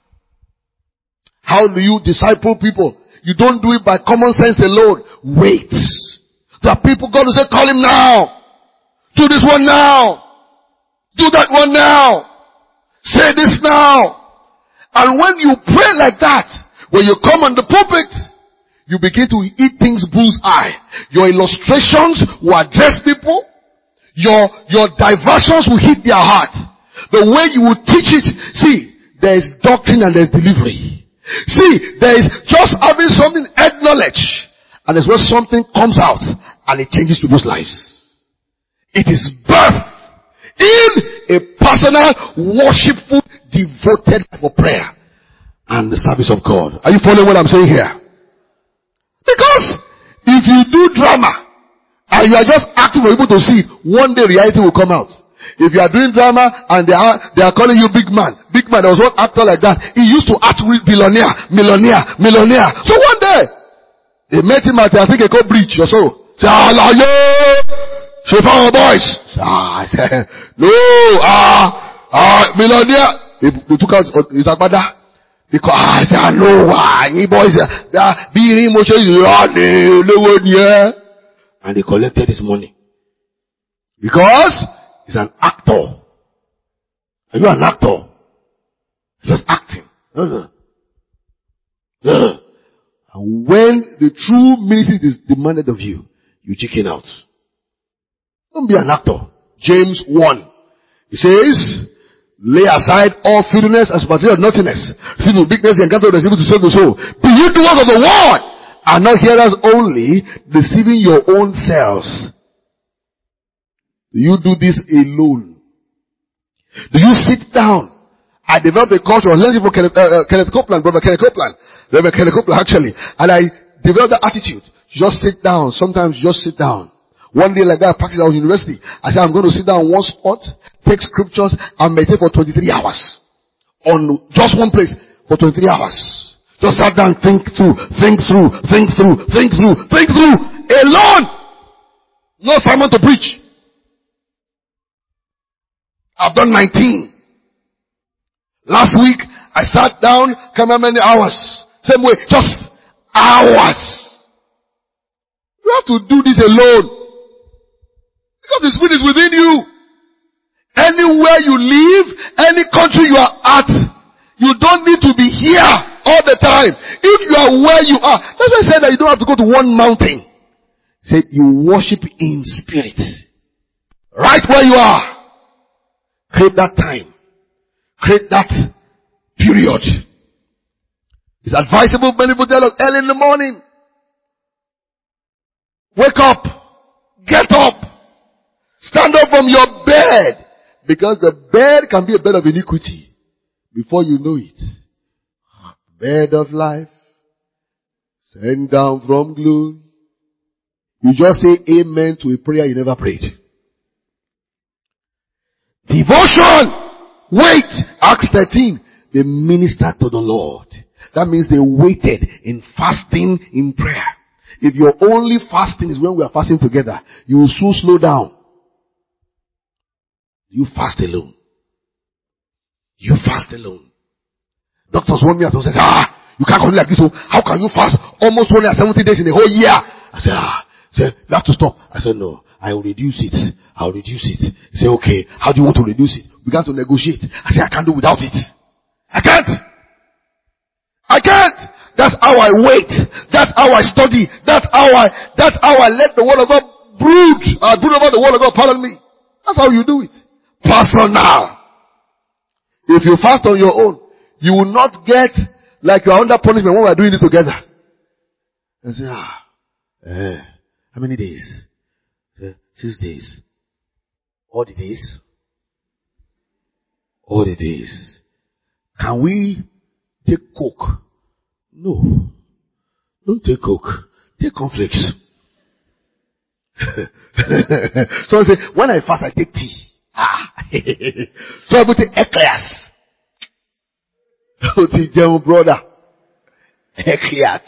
How do you disciple people? You don't do it by common sense alone. Wait. There are people God will say, call him now. Do this one now. Do that one now. Say this now. And when you pray like that, when you come on the pulpit, you begin to eat things bullseye. Your illustrations will address people. Your diversions will hit their heart. The way you will teach it. See, there is doctrine and there is delivery. See, there is just having something acknowledged. And there's where something comes out and it changes people's lives. It is birth in a personal, worshipful, devoted for prayer and the service of God. Are you following what I'm saying here? Because if you do drama and you are just acting for people to see it, one day reality will come out. If you are doing drama and they are calling you big man. Big man, there was one actor like that. He used to act with millionaire. So one day, they met him at, I think, a bridge or so. Say, she found boys. I said, no, millionaire. They took out his agbada. Because I said, no, you boys, being emotional, and they collected his money. Because he's an actor. Are you an actor? Just acting. And when the true ministry is demanded of you, you chicken out. Don't be an actor. James 1. He says, lay aside all filthiness and superstition of naughtiness. Sin with bigness and encounter of the evil to save the soul. Be you doers of the word, and not hearers only, deceiving your own selves. Do you do this alone? Do you sit down? I developed a culture of learning from Kenneth Copeland, Reverend Kenneth Copeland actually. And I developed the attitude. Just sit down. Sometimes just sit down. One day like that, I practiced at university. I said, I'm going to sit down on one spot, take scriptures, and meditate for 23 hours. On just one place for 23 hours. Just sit down, think through. Alone! No sermon to preach. I've done 19. Last week, I sat down, can't remember many hours. Same way, just hours. You have to do this alone. Because the Spirit is within you. Anywhere you live, any country you are at, you don't need to be here all the time. If you are where you are, that's why I said that you don't have to go to one mountain. Say you worship in spirit. Right where you are. Create that time. Create that period. It's advisable many people tell us early in the morning. Wake up. Get up. Stand up from your bed. Because the bed can be a bed of iniquity. Before you know it. Bed of life. Send down from glory. You just say amen to a prayer you never prayed. Devotion. Wait. Acts 13. They ministered to the Lord. That means they waited in fasting, in prayer. If your only fasting is when we are fasting together, you will soon slow down. You fast alone. You fast alone. Doctors want me at home and say, you can't continue like this. So how can you fast almost 170 days in a whole year? I said, you have to stop. I said, no, I will reduce it. I'll reduce it. He said, okay, how do you want to reduce it? We began to negotiate. I said, I can't do without it. I can't. That's how I wait. That's how I study. That's how I let the word of God brood over the word of God. Pardon me. That's how you do it. Personal. If you fast on your own, you will not get like you are under punishment when we are doing it together. And say, how many days? 6 days. All the days? All the days. Can we take Coke? No. Don't take Coke. Take cornflakes. So I say, when I fast, I take tea. So I put the eclairs. The German brother. Eclairs.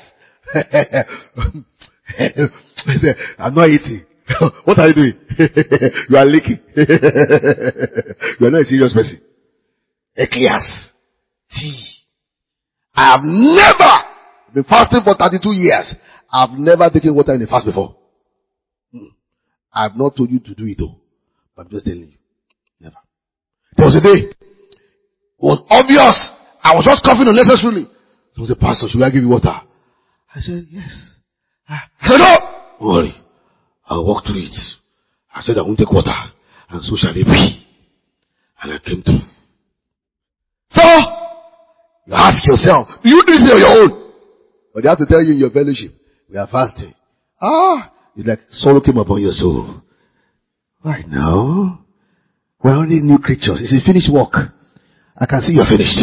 I'm not eating. What are you doing? You are licking. You are not a serious person. Eclairs. Tea. I have never been fasting for 32 years. I've never taken water in a fast before. I have not told you to do it though. But I'm just telling you. Never. There was a day. It was obvious. I was just coughing unnecessarily. There was a pastor, should I give you water? I said, yes. I said, no! Don't worry. I'll walk through it. I said, I won't take water. And so shall it be. And I came through. So, you ask yourself, do you do this on your own? But they have to tell you in your fellowship, we are fasting. It's like sorrow came upon your soul. Right now, we're only new creatures. It's a finished work. I can see you're finished.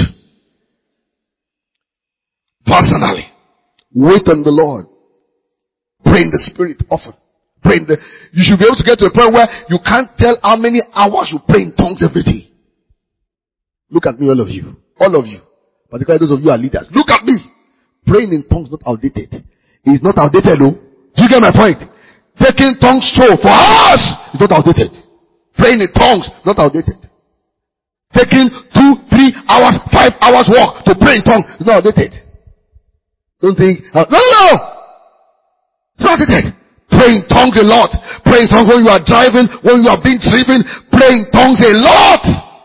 Personally, wait on the Lord. Pray in the Spirit often. You should be able to get to a point where you can't tell how many hours you pray in tongues every day. Look at me, all of you. All of you. Particularly those of you who are leaders. Look at me. Praying in tongues not outdated. It's not outdated though. Do you get my point? Taking tongues show for hours is not outdated. Praying in tongues not outdated. Taking 2, 3 hours, 5 hours walk to pray in tongues is not outdated. Don't think, no. It's not outdated. Pray in tongues a lot. Pray in tongues when you are driving, when you are being driven. Pray in tongues a lot.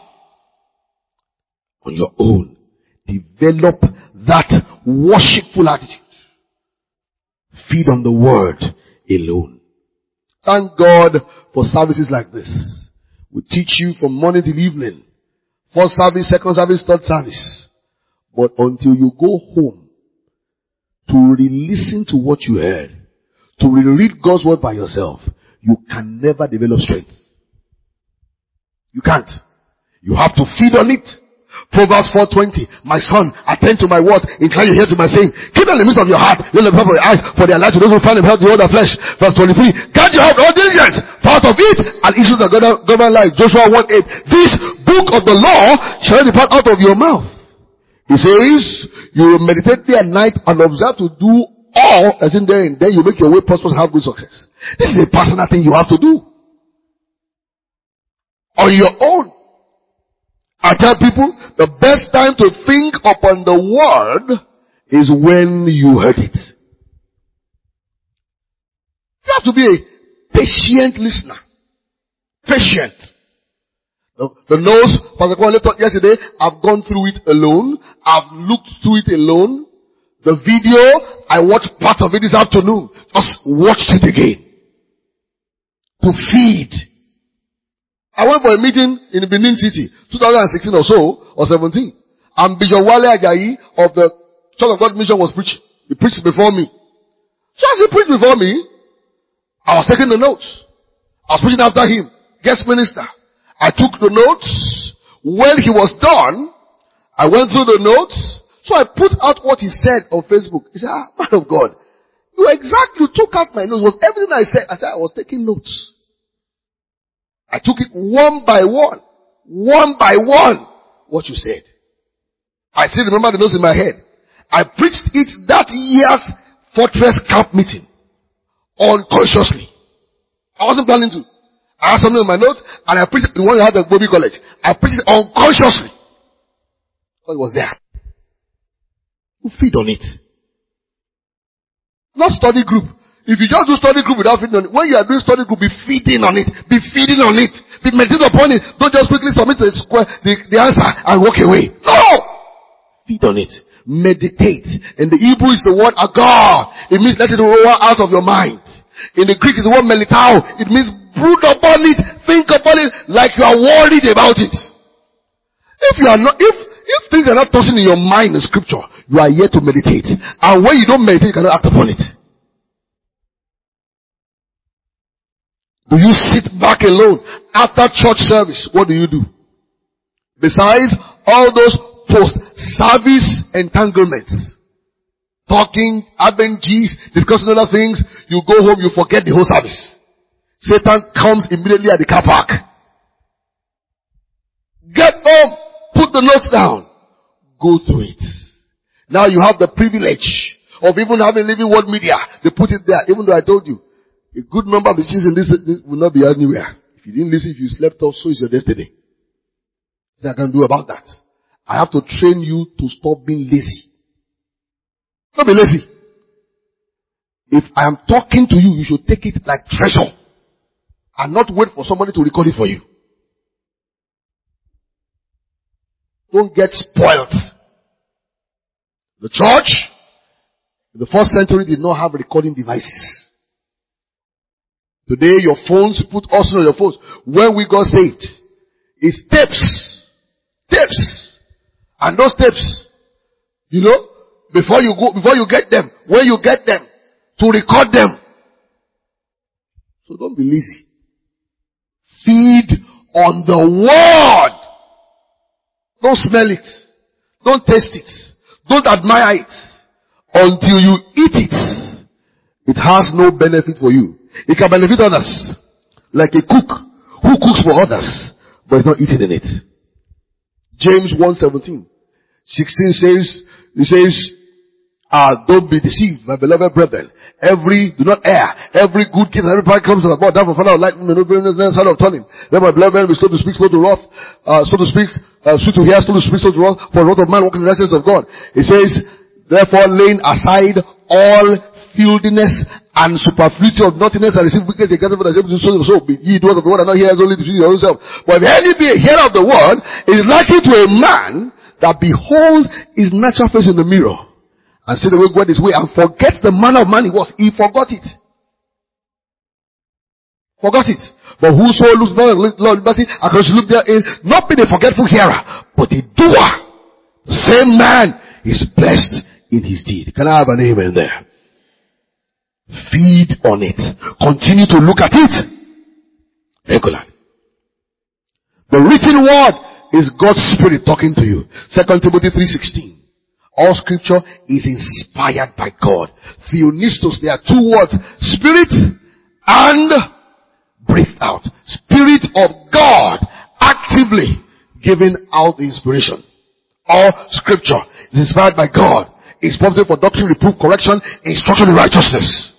On your own. Develop that worshipful attitude. Feed on the word alone. Thank God for services like this. We teach you from morning till evening. First service, second service, third service. But until you go home to re-listen to what you heard, to read God's word by yourself, you can never develop strength. You can't. You have to feed on it. Proverbs 4:20. My son, attend to my word, incline your ear to my saying. Keep them in the midst of your heart, you'll look for your eyes, for their light to those who find them healthy all their flesh. Verse 23. Guard your heart with all diligence, for out of it and issues that govern life. Joshua 1:8. This book of the law shall not depart out of your mouth. He says, you will meditate day and night and observe to do all as in there, and then you make your way prosperous and have good success. This is a personal thing you have to do. On your own. I tell people, the best time to think upon the word is when you heard it. You have to be a patient listener. Patient. The notes, Pastor Kwale taught yesterday, I've gone through it alone. I've looked through it alone. The video, I watched part of it this afternoon. Just watched it again. To feed. I went for a meeting in Benin City, 2016 or so, or 17. And Bishop Wale Ajayi of the Church of God Mission was preaching. He preached before me. So as he preached before me, I was taking the notes. I was preaching after him. Guest minister. I took the notes. When he was done, I went through the notes. So I put out what he said on Facebook. He said, man of God, you took out my notes. Was everything I said? I said, I was taking notes. I took it one by one, what you said. I still remember the notes in my head. I preached it that year's Fortress Camp meeting. Unconsciously. I wasn't planning to. I had something in my notes, and I preached the one I had at Bobby College. I preached it unconsciously. Because it was there. You feed on it. Not study group. If you just do study group without feeding on it, when you are doing study group, be feeding on it. Be feeding on it. Be meditating upon it. Don't just quickly submit the answer and walk away. No! Feed on it. Meditate. In the Hebrew is the word agar. It means let it roll out of your mind. In the Greek is the word melitao. It means brood upon it. Think upon it like you are worried about it. If things are not tossing in your mind in scripture, you are here to meditate. And when you don't meditate, you cannot act upon it. Do you sit back alone after church service? What do you do? Besides all those post-service entanglements. talking, having G's, discussing other things. You go home, you forget the whole service. Satan comes immediately at the car park. Get home, put the notes down, go through it. Now you have the privilege of even having Living Word Media. They put it there, even though I told you, a good number of the things in this will not be anywhere. If you didn't listen, if you slept off, so is your destiny. Nothing I can do about that. I have to train you to stop being lazy. Don't be lazy. If I am talking to you, you should take it like treasure and not wait for somebody to record it for you. Don't get spoiled. The church in the first century did not have recording devices. Today your phones, put us on your phones. When we got saved, it's tapes. Tapes. And those tapes, before you get them, when you get them, to record them. So don't be lazy. Feed on the word. Don't smell it. Don't taste it. Don't admire it. Until you eat it, it has no benefit for you. It can benefit others. Like a cook who cooks for others, but is not eating in it. James 1:17. 16 says, don't be deceived, my beloved brethren. Do not err. Every good gift and every part comes from above. That from Father of light, no bitterness, son of turning. Then my beloved brethren, be slow to speak, slow to wrath, slow to speak, slow to hear, slow to speak, slow to wrath, for the wrath of man walking in the righteousness of God. It says, therefore laying aside all filthiness and superfluity of naughtiness and receive wickedness against for the same to so be ye doers of the word and not hearers only to your own self. But if any be a hearer of the word, is likened to a man that beholds his natural face in the mirror and see the way God is way and forgets the manner of man he was. He forgot it. Forgot it. But whoso looks not Lord mercy, I can look therein, not be the forgetful hearer, but the doer. The same man is blessed in his deed. Can I have an amen there? Feed on it. Continue to look at it regularly. The written word is God's Spirit talking to you. 2 Timothy 3:16. All scripture is inspired by God. Theonistos, there are two words. Spirit and breathed out. Spirit of God actively giving out the inspiration. All scripture is inspired by God. It's positive for doctrine, reproof, correction, instruction in righteousness.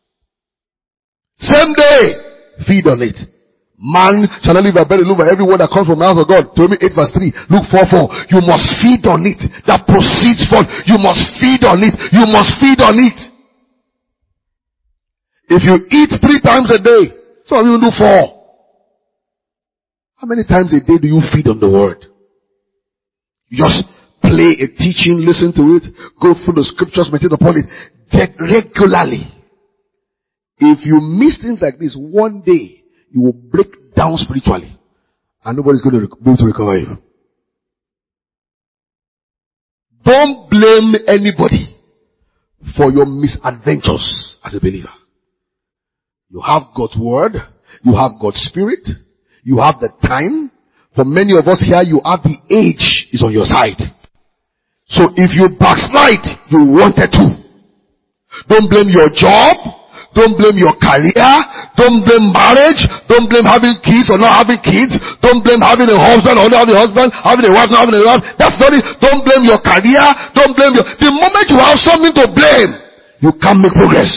Same day, feed on it. Man shall not live by bread alone, but every word that comes from the mouth of God. Deuteronomy 8:3, Luke 4:4. You must feed on it. That proceeds from. You must feed on it. You must feed on it. If you eat 3 times a day, some of you do 4. How many times a day do you feed on the word? You just play a teaching, listen to it, go through the scriptures, meditate upon it regularly. If you miss things like this, one day you will break down spiritually and nobody's going to be able to recover you. Don't blame anybody for your misadventures as a believer. You have God's word, you have God's spirit, you have the time. For many of us here, you have the age is on your side. So if you backslide, you wanted to. Don't blame your job. Don't blame your career. Don't blame marriage. Don't blame having kids or not having kids. Don't blame having a husband or not having a husband. Having a wife, not having a wife. That's not it. Don't blame your career. Don't blame your... The moment you have something to blame, you can't make progress.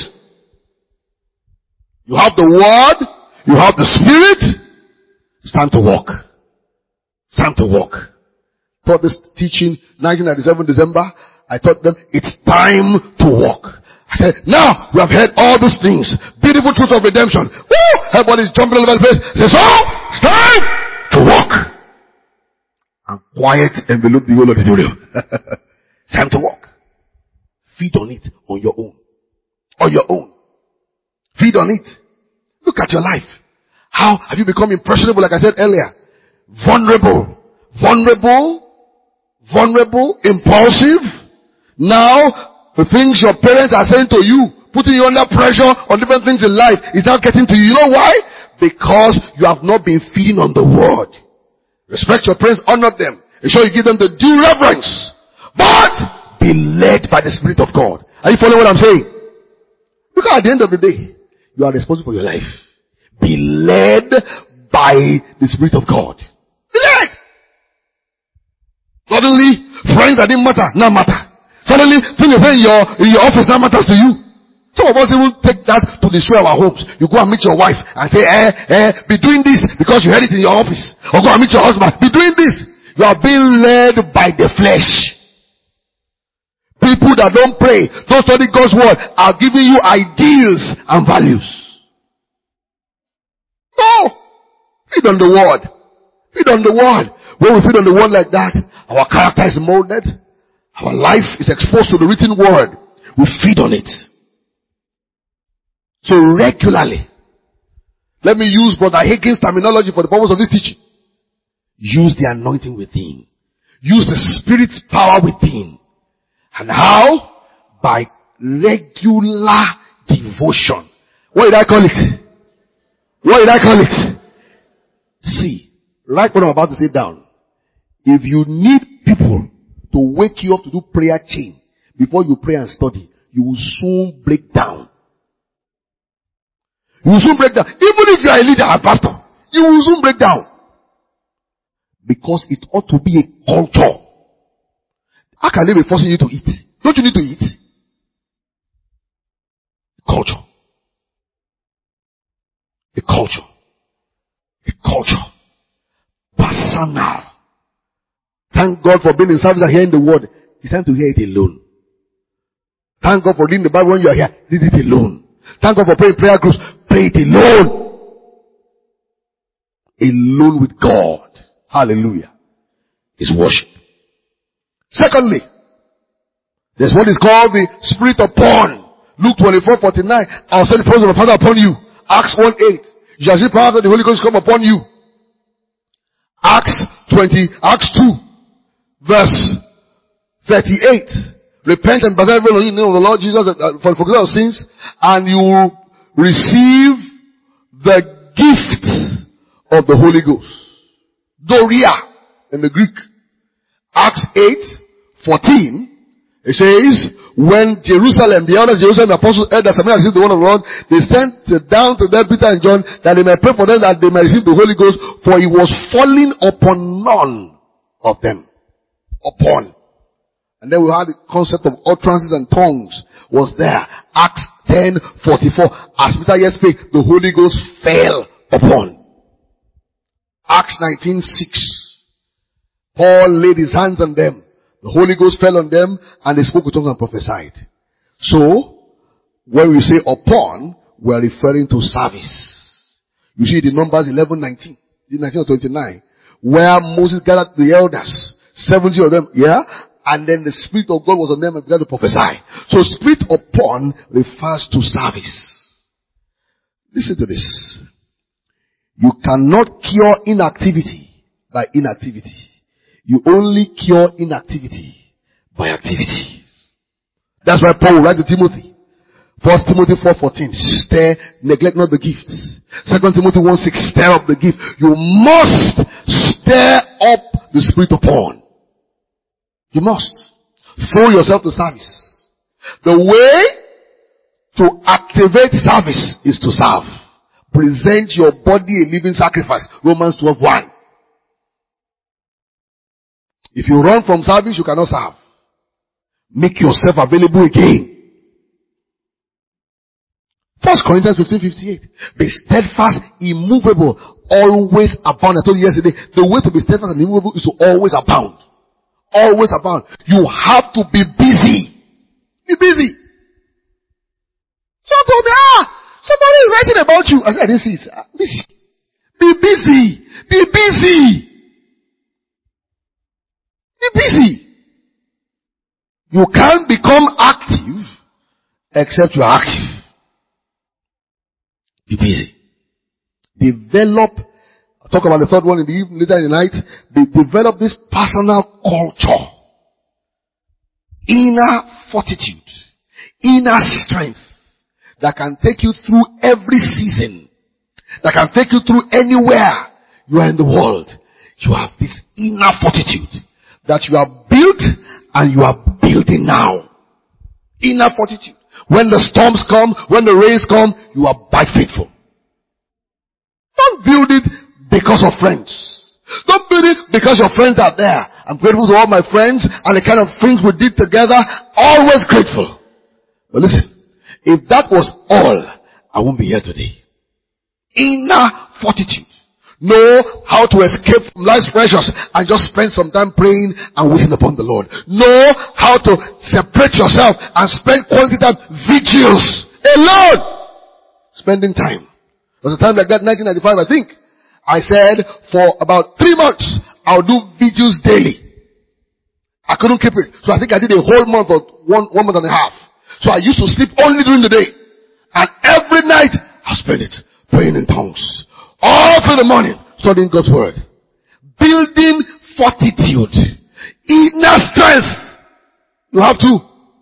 You have the word. You have the spirit. It's time to walk. It's time to walk. Taught this teaching 1997 December. I taught them it's time to walk. I said, now we have heard all these things. Beautiful truth of redemption. Woo! Everybody's jumping all over the place. Say, so it's time to walk. And quiet envelope the whole auditorium. It's time to walk. Feed on it on your own. On your own. Feed on it. Look at your life. How have you become impressionable, like I said earlier? Vulnerable, impulsive. Now, the things your parents are saying to you, putting you under pressure on different things in life, is now getting to you. You know why? Because you have not been feeding on the word. Respect your parents, honor them. Ensure you give them the due reverence. But be led by the Spirit of God. Are you following what I'm saying? Because at the end of the day, you are responsible for your life. Be led by the Spirit of God. Be led. Suddenly, friends that didn't matter, now matter. Suddenly, things in your office now matters to you. Some of us even take that to destroy our homes. You go and meet your wife and say, be doing this because you heard it in your office. Or go and meet your husband. Be doing this. You are being led by the flesh. People that don't pray, don't study God's word, are giving you ideals and values. No! Feed on the word. Feed on the word. When we feed on the word like that, our character is molded. Our life is exposed to the written word. We feed on it. So regularly, let me use Brother Hagin's terminology for the purpose of this teaching. Use the anointing within. Use the Spirit's power within. And how? By regular devotion. What did I call it? What did I call it? See, right when I'm about to sit down, if you need people to wake you up to do prayer chain before you pray and study, you will soon break down. You will soon break down. Even if you are a leader, a pastor, you will soon break down. Because it ought to be a culture. How can they be forcing you to eat? Don't you need to eat? Culture. A culture. A culture. Personal. Thank God for being in service and hearing the word. It's time to hear it alone. Thank God for reading the Bible when you are here. Read it alone. Thank God for praying prayer groups. Pray it alone. Alone with God. Hallelujah. Is worship. Secondly, there's what is called the Spirit upon. Luke 24:49. I'll send the presence of the Father upon you. Acts 1:8. You shall see power of the Holy Ghost come upon you. Acts 2, verse 38. Repent and baptize in the name of the Lord Jesus for the forgiveness of sins, and you will receive the gift of the Holy Ghost. Doria in the Greek. Acts 8:14. It says, when Jerusalem, the elders of Jerusalem, the apostles heard that Samaria received the word of the Lord, they sent down to them Peter and John that they may pray for them that they may receive the Holy Ghost, for it was falling upon none of them. Upon. And then we had the concept of utterances and tongues was there. Acts 10:44. As Peter yet spake, the Holy Ghost fell upon. Acts 19:6. Paul laid his hands on them. The Holy Ghost fell on them and they spoke with tongues and prophesied. So, when we say upon, we are referring to service. You see the Numbers 11:19. 19 or 29. Where Moses gathered the elders. 70 of them. Yeah? And then the Spirit of God was on them and began to prophesy. So Spirit upon refers to service. Listen to this. You cannot cure inactivity by inactivity. You only cure inactivity by activity. That's why Paul will write to Timothy. 1 Timothy 4:14. Neglect not the gifts. 2 Timothy 1:6. Stir up the gift. You must stir up the Spirit upon. You must. Throw yourself to service. The way to activate service is to serve. Present your body a living sacrifice. Romans 12:1. If you run from service, you cannot serve. Make yourself available again. 1 Corinthians 15:58. Be steadfast, immovable, always abound. I told you yesterday, the way to be steadfast and immovable is to always abound. Always abound. You have to be busy. Be busy. Someone told me, somebody is writing about you. I said, I didn't see it. Busy. Be busy. Be busy. Be busy. You can't become active except you are active. Be busy. Develop. I'll talk about the third one in the evening, later in the night. Develop this personal culture. Inner fortitude. Inner strength. That can take you through every season. That can take you through anywhere you are in the world. You have this inner fortitude. That you are built and you are building now. Inner fortitude. When the storms come, when the rains come, you abide faithful. Don't build it because of friends. Don't build it because your friends are there. I'm grateful to all my friends and the kind of things we did together. Always grateful. But listen, if that was all, I won't be here today. Inner fortitude. Know how to escape from life's pressures and just spend some time praying and waiting upon the Lord. Know how to separate yourself and spend quality time vigils alone. Spending time. There was a time like that, 1995, I think. I said for about 3 months, I'll do vigils daily. I couldn't keep it. So I think I did a whole month or one month and a half. So I used to sleep only during the day. And every night, I'll spend it praying in tongues. All through the morning, studying God's word. Building fortitude. Inner strength. You have to.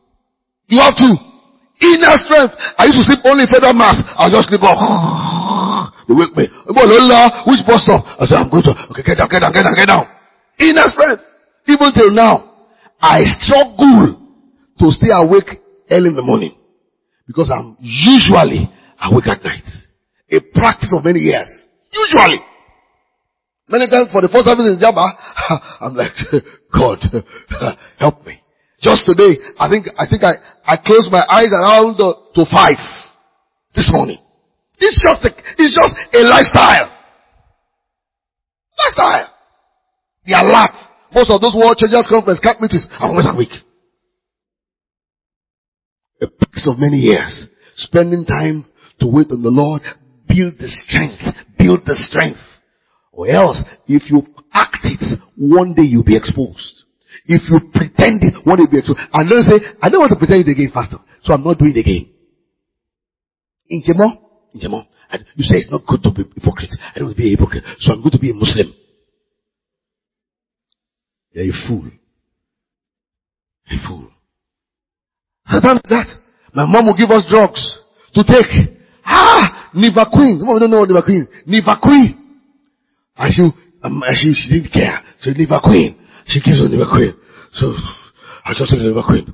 Inner strength. I used to sleep only in federal mass. I'll just sleep off. They wake me. Which bus stop? I said, I'm going to. Okay, get down. Inner strength. Even till now, I struggle to stay awake early in the morning. Because I'm usually awake at night. A practice of many years. Usually. Many times for the first service in Jabba, I'm like, God, help me. Just today, I think I closed my eyes around to 5 this morning. It's just a lifestyle. The alert. Most of those World Changers Conference camp meetings, I'm always awake. A practice of many years. Spending time to wait on the Lord. Build the strength. Or else, if you act it, one day you'll be exposed. If you pretend it, one day you'll be exposed. And don't say, I don't want to pretend it again, Pastor. So I'm not doing it again. In Jemo, you say it's not good to be hypocrite. I don't want to be a hypocrite. So I'm going to be a Muslim. You're a fool. Sometimes that, my mom will give us drugs to take. Nivaquine. We don't know Nivaquine. Nivaquine. And she didn't care. So Nivaquine. She gives us Nivaquine. So I just took Nivaquine.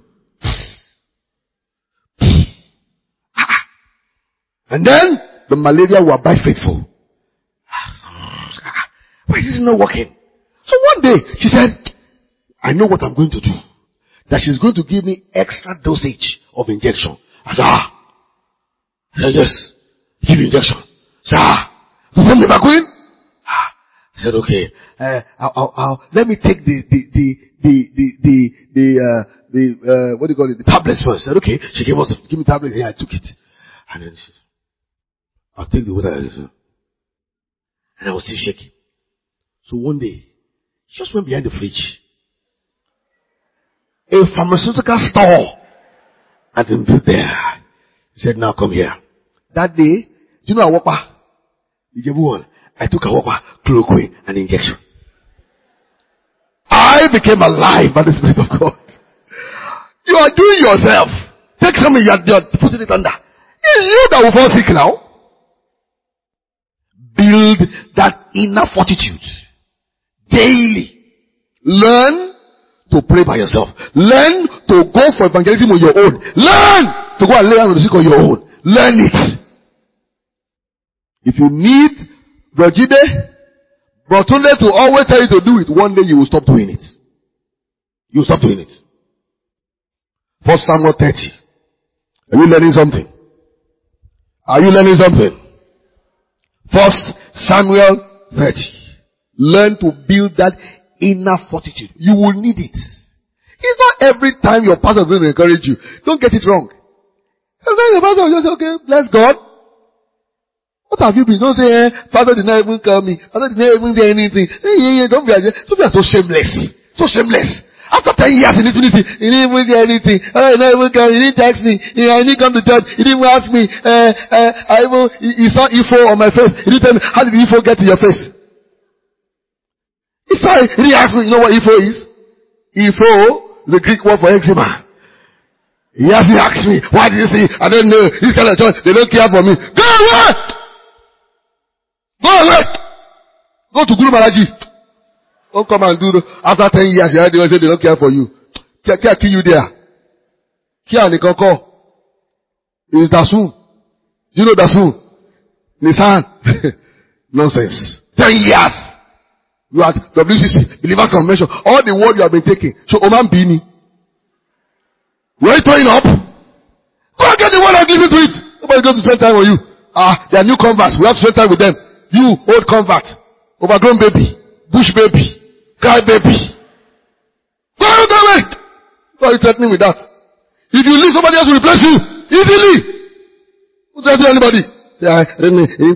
And then the malaria will abide faithful. Why is this not working? So one day she said, I know what I'm going to do. That she's going to give me extra dosage of injection. I said, yes. Give injection. The same Nivaquine? I said, okay. I'll let me take the what do you call it? The tablets first. I said, okay. She give me tablets. Yeah, I took it. And then she said, I'll take the water. And I was still shaking. So one day, she just went behind the fridge. A pharmaceutical store. I didn't be there. He said, now come here. That day, do you know Awokpa? I took Awokpa, chloroquine, and injection. I became alive by the Spirit of God. You are doing yourself. Take something you are putting it under. It's you that will fall sick now. Build that inner fortitude. Daily. Learn to pray by yourself. Learn to go for evangelism on your own. Learn to go and lay hands on the sick on your own. Learn it. If you need Brotunde to always tell you to do it, one day you will stop doing it. You will stop doing it. 1 Samuel 30. Are you learning something? 1 Samuel 30. Learn to build that inner fortitude. You will need it. It's not every time your pastor is going to encourage you. Don't get it wrong. Sometimes the pastor will just say, okay, bless God. What have you been? Don't say, Pastor did not even call me. Pastor did not even say anything. Don't be so shameless. So shameless. After 10 years in this ministry, he didn't even say anything. He didn't even come. He didn't text me. He didn't come to church. He didn't even ask me. He saw Ifo on my face. He didn't tell me, how did Ifo get to your face? He didn't ask me, you know what Ifo is? Ifo is the Greek word for eczema. He asked me, why did you say, I don't know, this kind of church, they don't care for me. Go away! Go to Guru Maharaji. Don't come and do after 10 years, they say they don't care for you. Kill you there. Kia Nikoko is Dasun. Do you know Dasun? Nissan. Nonsense. 10 years. You are WCC, Believers Convention. All the word you have been taking. So Oman Bini. Where are you throwing up? Go and get the word and listen to it. Nobody goes to spend time with you. They are new converts. We have to spend time with them. You, old convert. Overgrown baby. Bush baby. Cry baby. Go away. Why are you threatening with that? If you leave, somebody else will replace you. Easily. Who threatening anybody? I even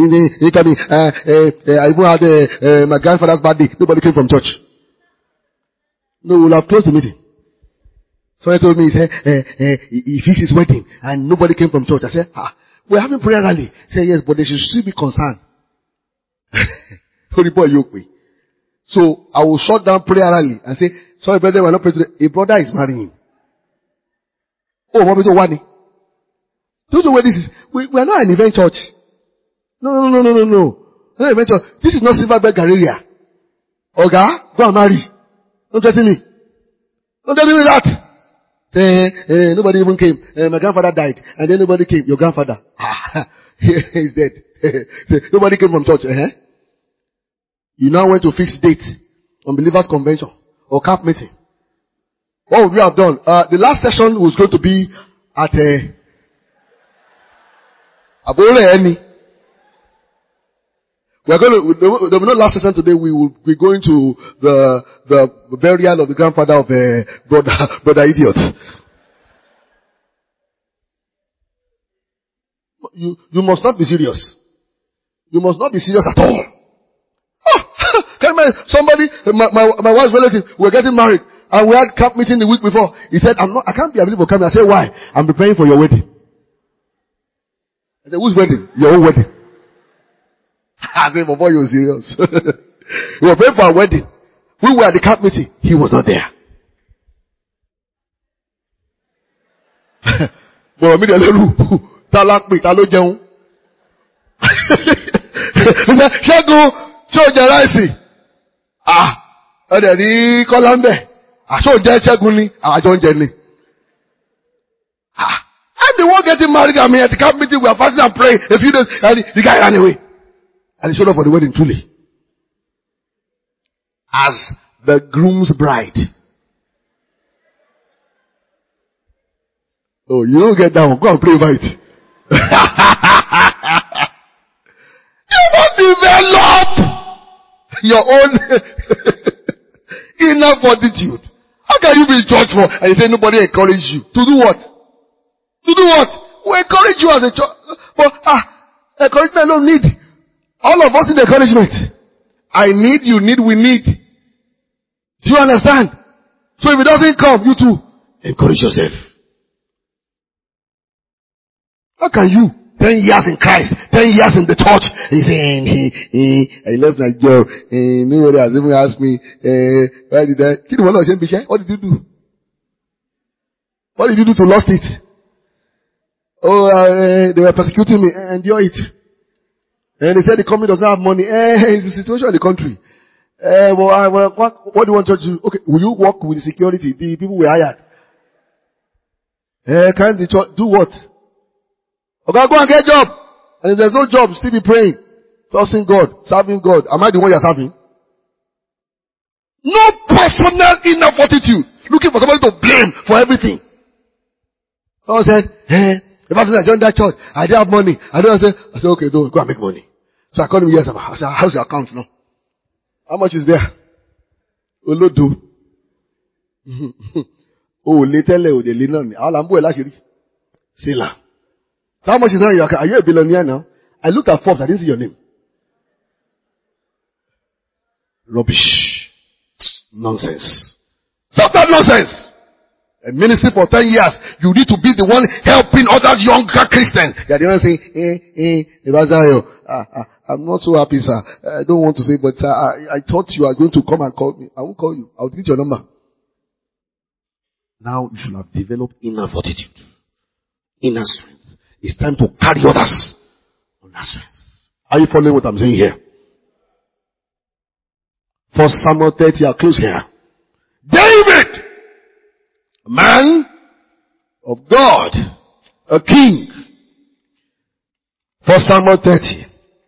had my grandfather's birthday. Nobody came from church. No, we'll have closed the meeting. Somebody told me, he said, he fixed his wedding and nobody came from church. I said, we're having prayer rally. He said, yes, but they should still be concerned. Holy boy, yoke me. So I will shut down prayer rally and say, sorry brother, we're not praying today. A brother is marrying. Oh, what we do, Wani? Don't you know where this is? We are not an event church. No. We're not an event church. This is not Silverberg area. Oga, go and marry. Don't threaten me. Don't tell me that. Say, nobody even came. My grandfather died. And then nobody came. Your grandfather. He's dead. Say, nobody came from church. You now went to fix date on Believers Convention or camp meeting. What would we have done? The last session was going to be at We're going to, there will be no last session today. We will be going to the burial of the grandfather of brother idiot. You must not be serious. You must not be serious at all. Can you imagine somebody, my wife's relative, we're getting married and we had camp meeting the week before. He said, I can't be available for coming. I said, why? I'm preparing for your wedding. I said, whose wedding? Your own wedding. I said, before you're serious. We were praying for a wedding. We were at the camp meeting. He was not there. But immediately, talak me, talo jẹun. Ṣẹ́gun, ṣé o jẹ ráìsì? Ọ̀dẹ̀ ní Kọ́lámbẹ̀. Ṣé o jẹ Ṣẹ́gun ni? Àjọ ń jẹ ni. I'm the one getting married. I mean, at the camp meeting, we are fasting and praying. A few days, and the guy ran away. And he showed up for the wedding truly. As the groom's bride. Oh, you don't get that one. Go and pray over it. You must develop your own inner fortitude. How can you be judged for and you say nobody encourage you? To do what? To do what? We encourage you as a church. But encouragement don't need. All of us need encouragement. I need, you need, we need. Do you understand? So if it doesn't come, you too, encourage yourself. How can you, 10 years in Christ, 10 years in the church, he's saying, I lost my job, nobody has even asked me, why did I, what did you do? What did you do to lost it? Oh, they were persecuting me, endure it. And they said the company does not have money. It's the situation in the country. What do you want to do? Okay, will you work with the security? The people were hired. Can the church do what? Okay, go and get a job. And if there's no job, still be praying. Trusting God. Serving God. Am I the one you're serving? No personal inner fortitude. Looking for somebody to blame for everything. Someone said, the person that joined that church, I didn't have money. I said, okay, don't go and make money. So I called him, yes, I said, how's your account now? How much is there? Olodo. Oh, little, the linen. Alambo elashiri. Sila. So how much is now in your account? Are you a billionaire now? I looked at Forbes, I didn't see your name. Rubbish. Nonsense. Stop that nonsense. A ministry for 10 years, you need to be the one helping other younger Christians. You are the one saying, I'm not so happy, sir. I don't want to say, but I thought you are going to come and call me. I won't call you. I'll delete your number. Now you should have developed inner fortitude, inner strength. It's time to carry others on that strength. Are you following what I'm saying here? 1 Samuel 30, I'll close here. David! Man of God, a king. 1 Samuel 30.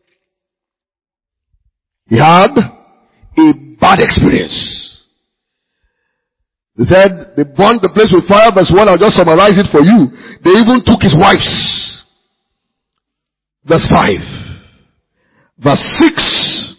He had a bad experience. They said they burned the place with fire. Verse 1, I'll just summarize it for you. They even took his wives. Verse 5. Verse 6.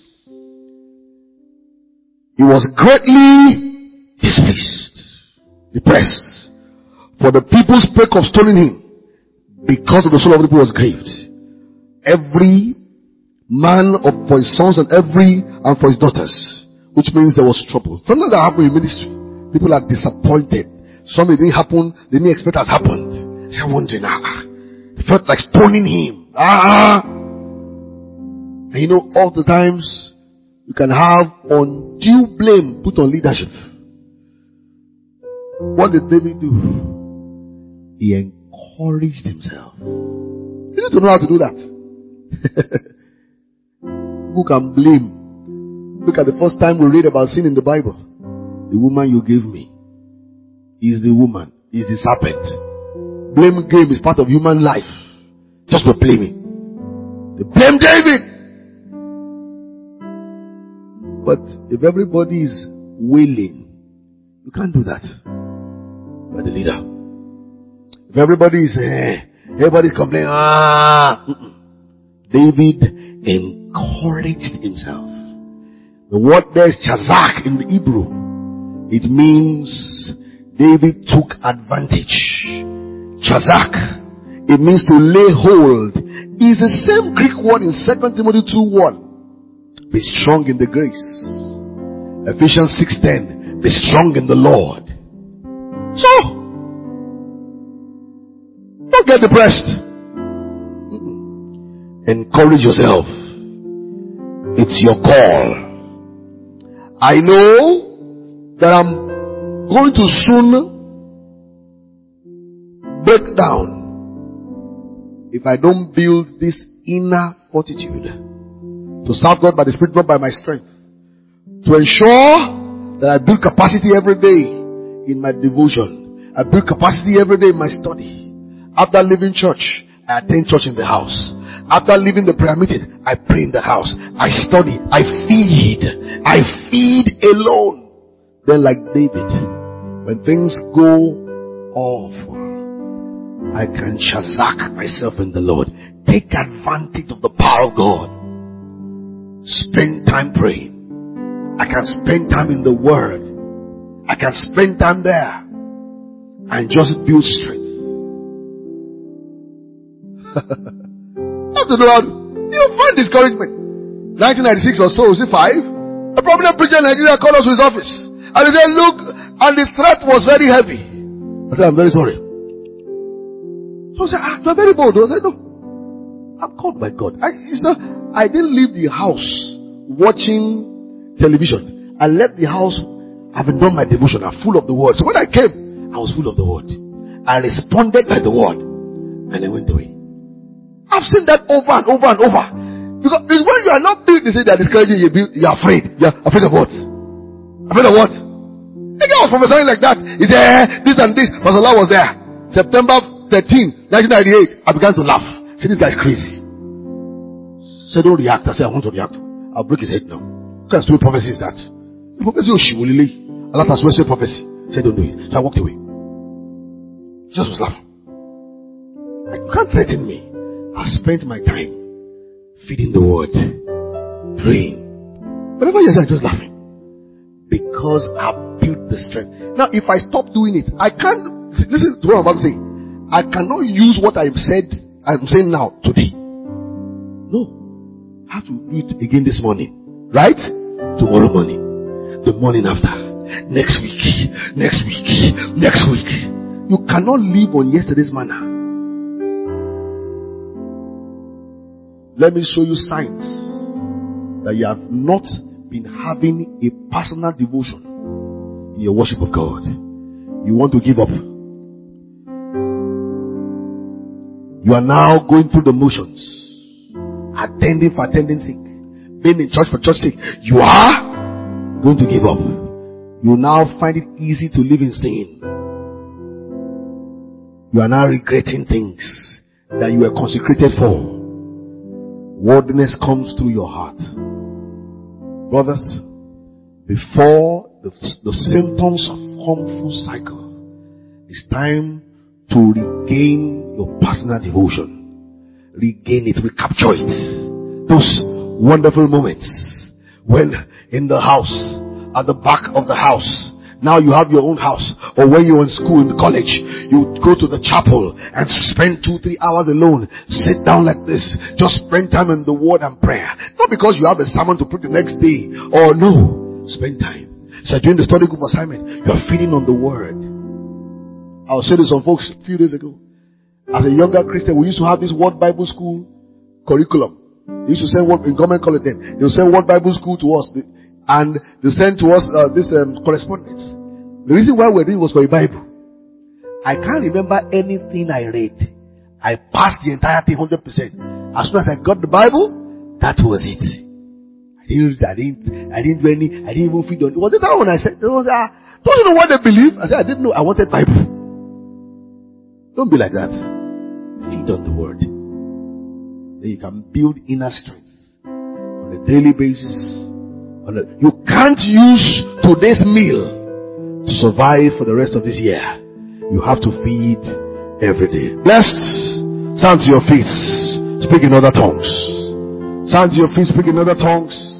He was greatly displeased, depressed, for the people spake of stoning him, because of the soul of the people was grieved. Every man for his sons and for his daughters, which means there was trouble. Something that happened in ministry. People are disappointed. Something didn't happen, they didn't expect has happened. They're wondering, it felt like stoning him. And you know, all the times you can have undue blame put on leadership. What did David do? He encouraged himself. You need to know how to do that. Who can blame? Look at the first time we read about sin in the Bible. The woman you gave me is the woman, is the serpent. Blame game is part of human life. Just for blaming. They blame David. But if everybody is wailing, you can't do that. You are the leader. If everybody is, everybody's complaining, David encouraged himself. The word there is chazak in the Hebrew. It means David took advantage. Chazak. It means to lay hold. It's the same Greek word in 2 Timothy 2:1. Be strong in the grace. Ephesians 6:10. Be strong in the Lord. So, don't get depressed. Encourage yourself. It's your call. I know that I'm going to soon break down if I don't build this inner fortitude to serve God by the Spirit, not by my strength. To ensure that I build capacity every day in my devotion. I build capacity every day in my study. After leaving church, I attend church in the house. After leaving the prayer meeting, I pray in the house. I study. I feed alone. Then like David, when things go off, I can shazak myself in the Lord. Take advantage of the power of God. Spend time praying. I can spend time in the Word. I can spend time there and just build strength. Have to do that. You'll find discouragement. 1996 or so, see 5. A prominent preacher in Nigeria called us to his office. And he said, look, and the threat was very heavy. I said, I'm very sorry. So I said, you're very bold. I said, no. I'm called by God. I didn't leave the house watching television. I left the house having done my devotion. I'm full of the word. So when I came, I was full of the word. I responded by the word. And I went away. I've seen that over and over and over. Because when you are not doing, they say they are discouraging you, you're afraid. You're afraid of what? Afraid of what? A guy was prophesying like that. He said, this and this. Pastor Allah was there. September 13, 1998. I began to laugh. See, this guy's crazy. Say, don't react. I said, I want to react. I'll break his head now. What kind of stupid prophecy is that? The prophecy was Shimulili. Allah has wasted prophecy. Say, don't do it. So I walked away. He just was laughing. Like, you can't threaten me. I spent my time feeding the word, praying. Whatever you say, I'm just laughing. Because I've built the strength. Now, if I stop doing it, I can't. Listen to what I'm about to say. I cannot use what I'm saying now today. No. I have to do it again this morning. Right? Tomorrow morning. The morning after. Next week. You cannot live on yesterday's manna. Let me show you signs that you have not been having a personal devotion in your worship of God. You want to give up. You are now going through the motions, attending for attending sake, being in church for church sake. You are going to give up. You now find it easy to live in sin. you are now regretting things that you were consecrated for. Worldliness comes through your heart. Brothers, before the symptoms of harmful cycle, it's time to regain your personal devotion. Regain it, recapture it. Those wonderful moments when in the house, at the back of the house, now you have your own house, or when you're in school, in college, you go to the chapel and spend 2-3 hours alone. Sit down like this. Just spend time in the word and prayer. Not because you have a sermon to preach the next day. Or no. Spend time. So during the study group assignment, you are feeding on the word. I was saying to some folks a few days ago. As a younger Christian, we used to have this Word Bible School curriculum. They used to send in government college then. They would send Word Bible School to us. And they sent to us this correspondence. The reason why we're doing it was for a Bible. I can't remember anything I read. I passed the entire thing 100%. As soon as I got the Bible, that was it. I didn't do any. I didn't even feed on it. Was it that one I said? Don't you know what they believe? I said I didn't know. I wanted Bible. Don't be like that. Feed on the word. Then you can build inner strength on a daily basis. You can't use today's meal to survive for the rest of this year. You have to feed every day. Blessed. Stand to your feet. Speak in other tongues. Stand to your feet. Speak in other tongues.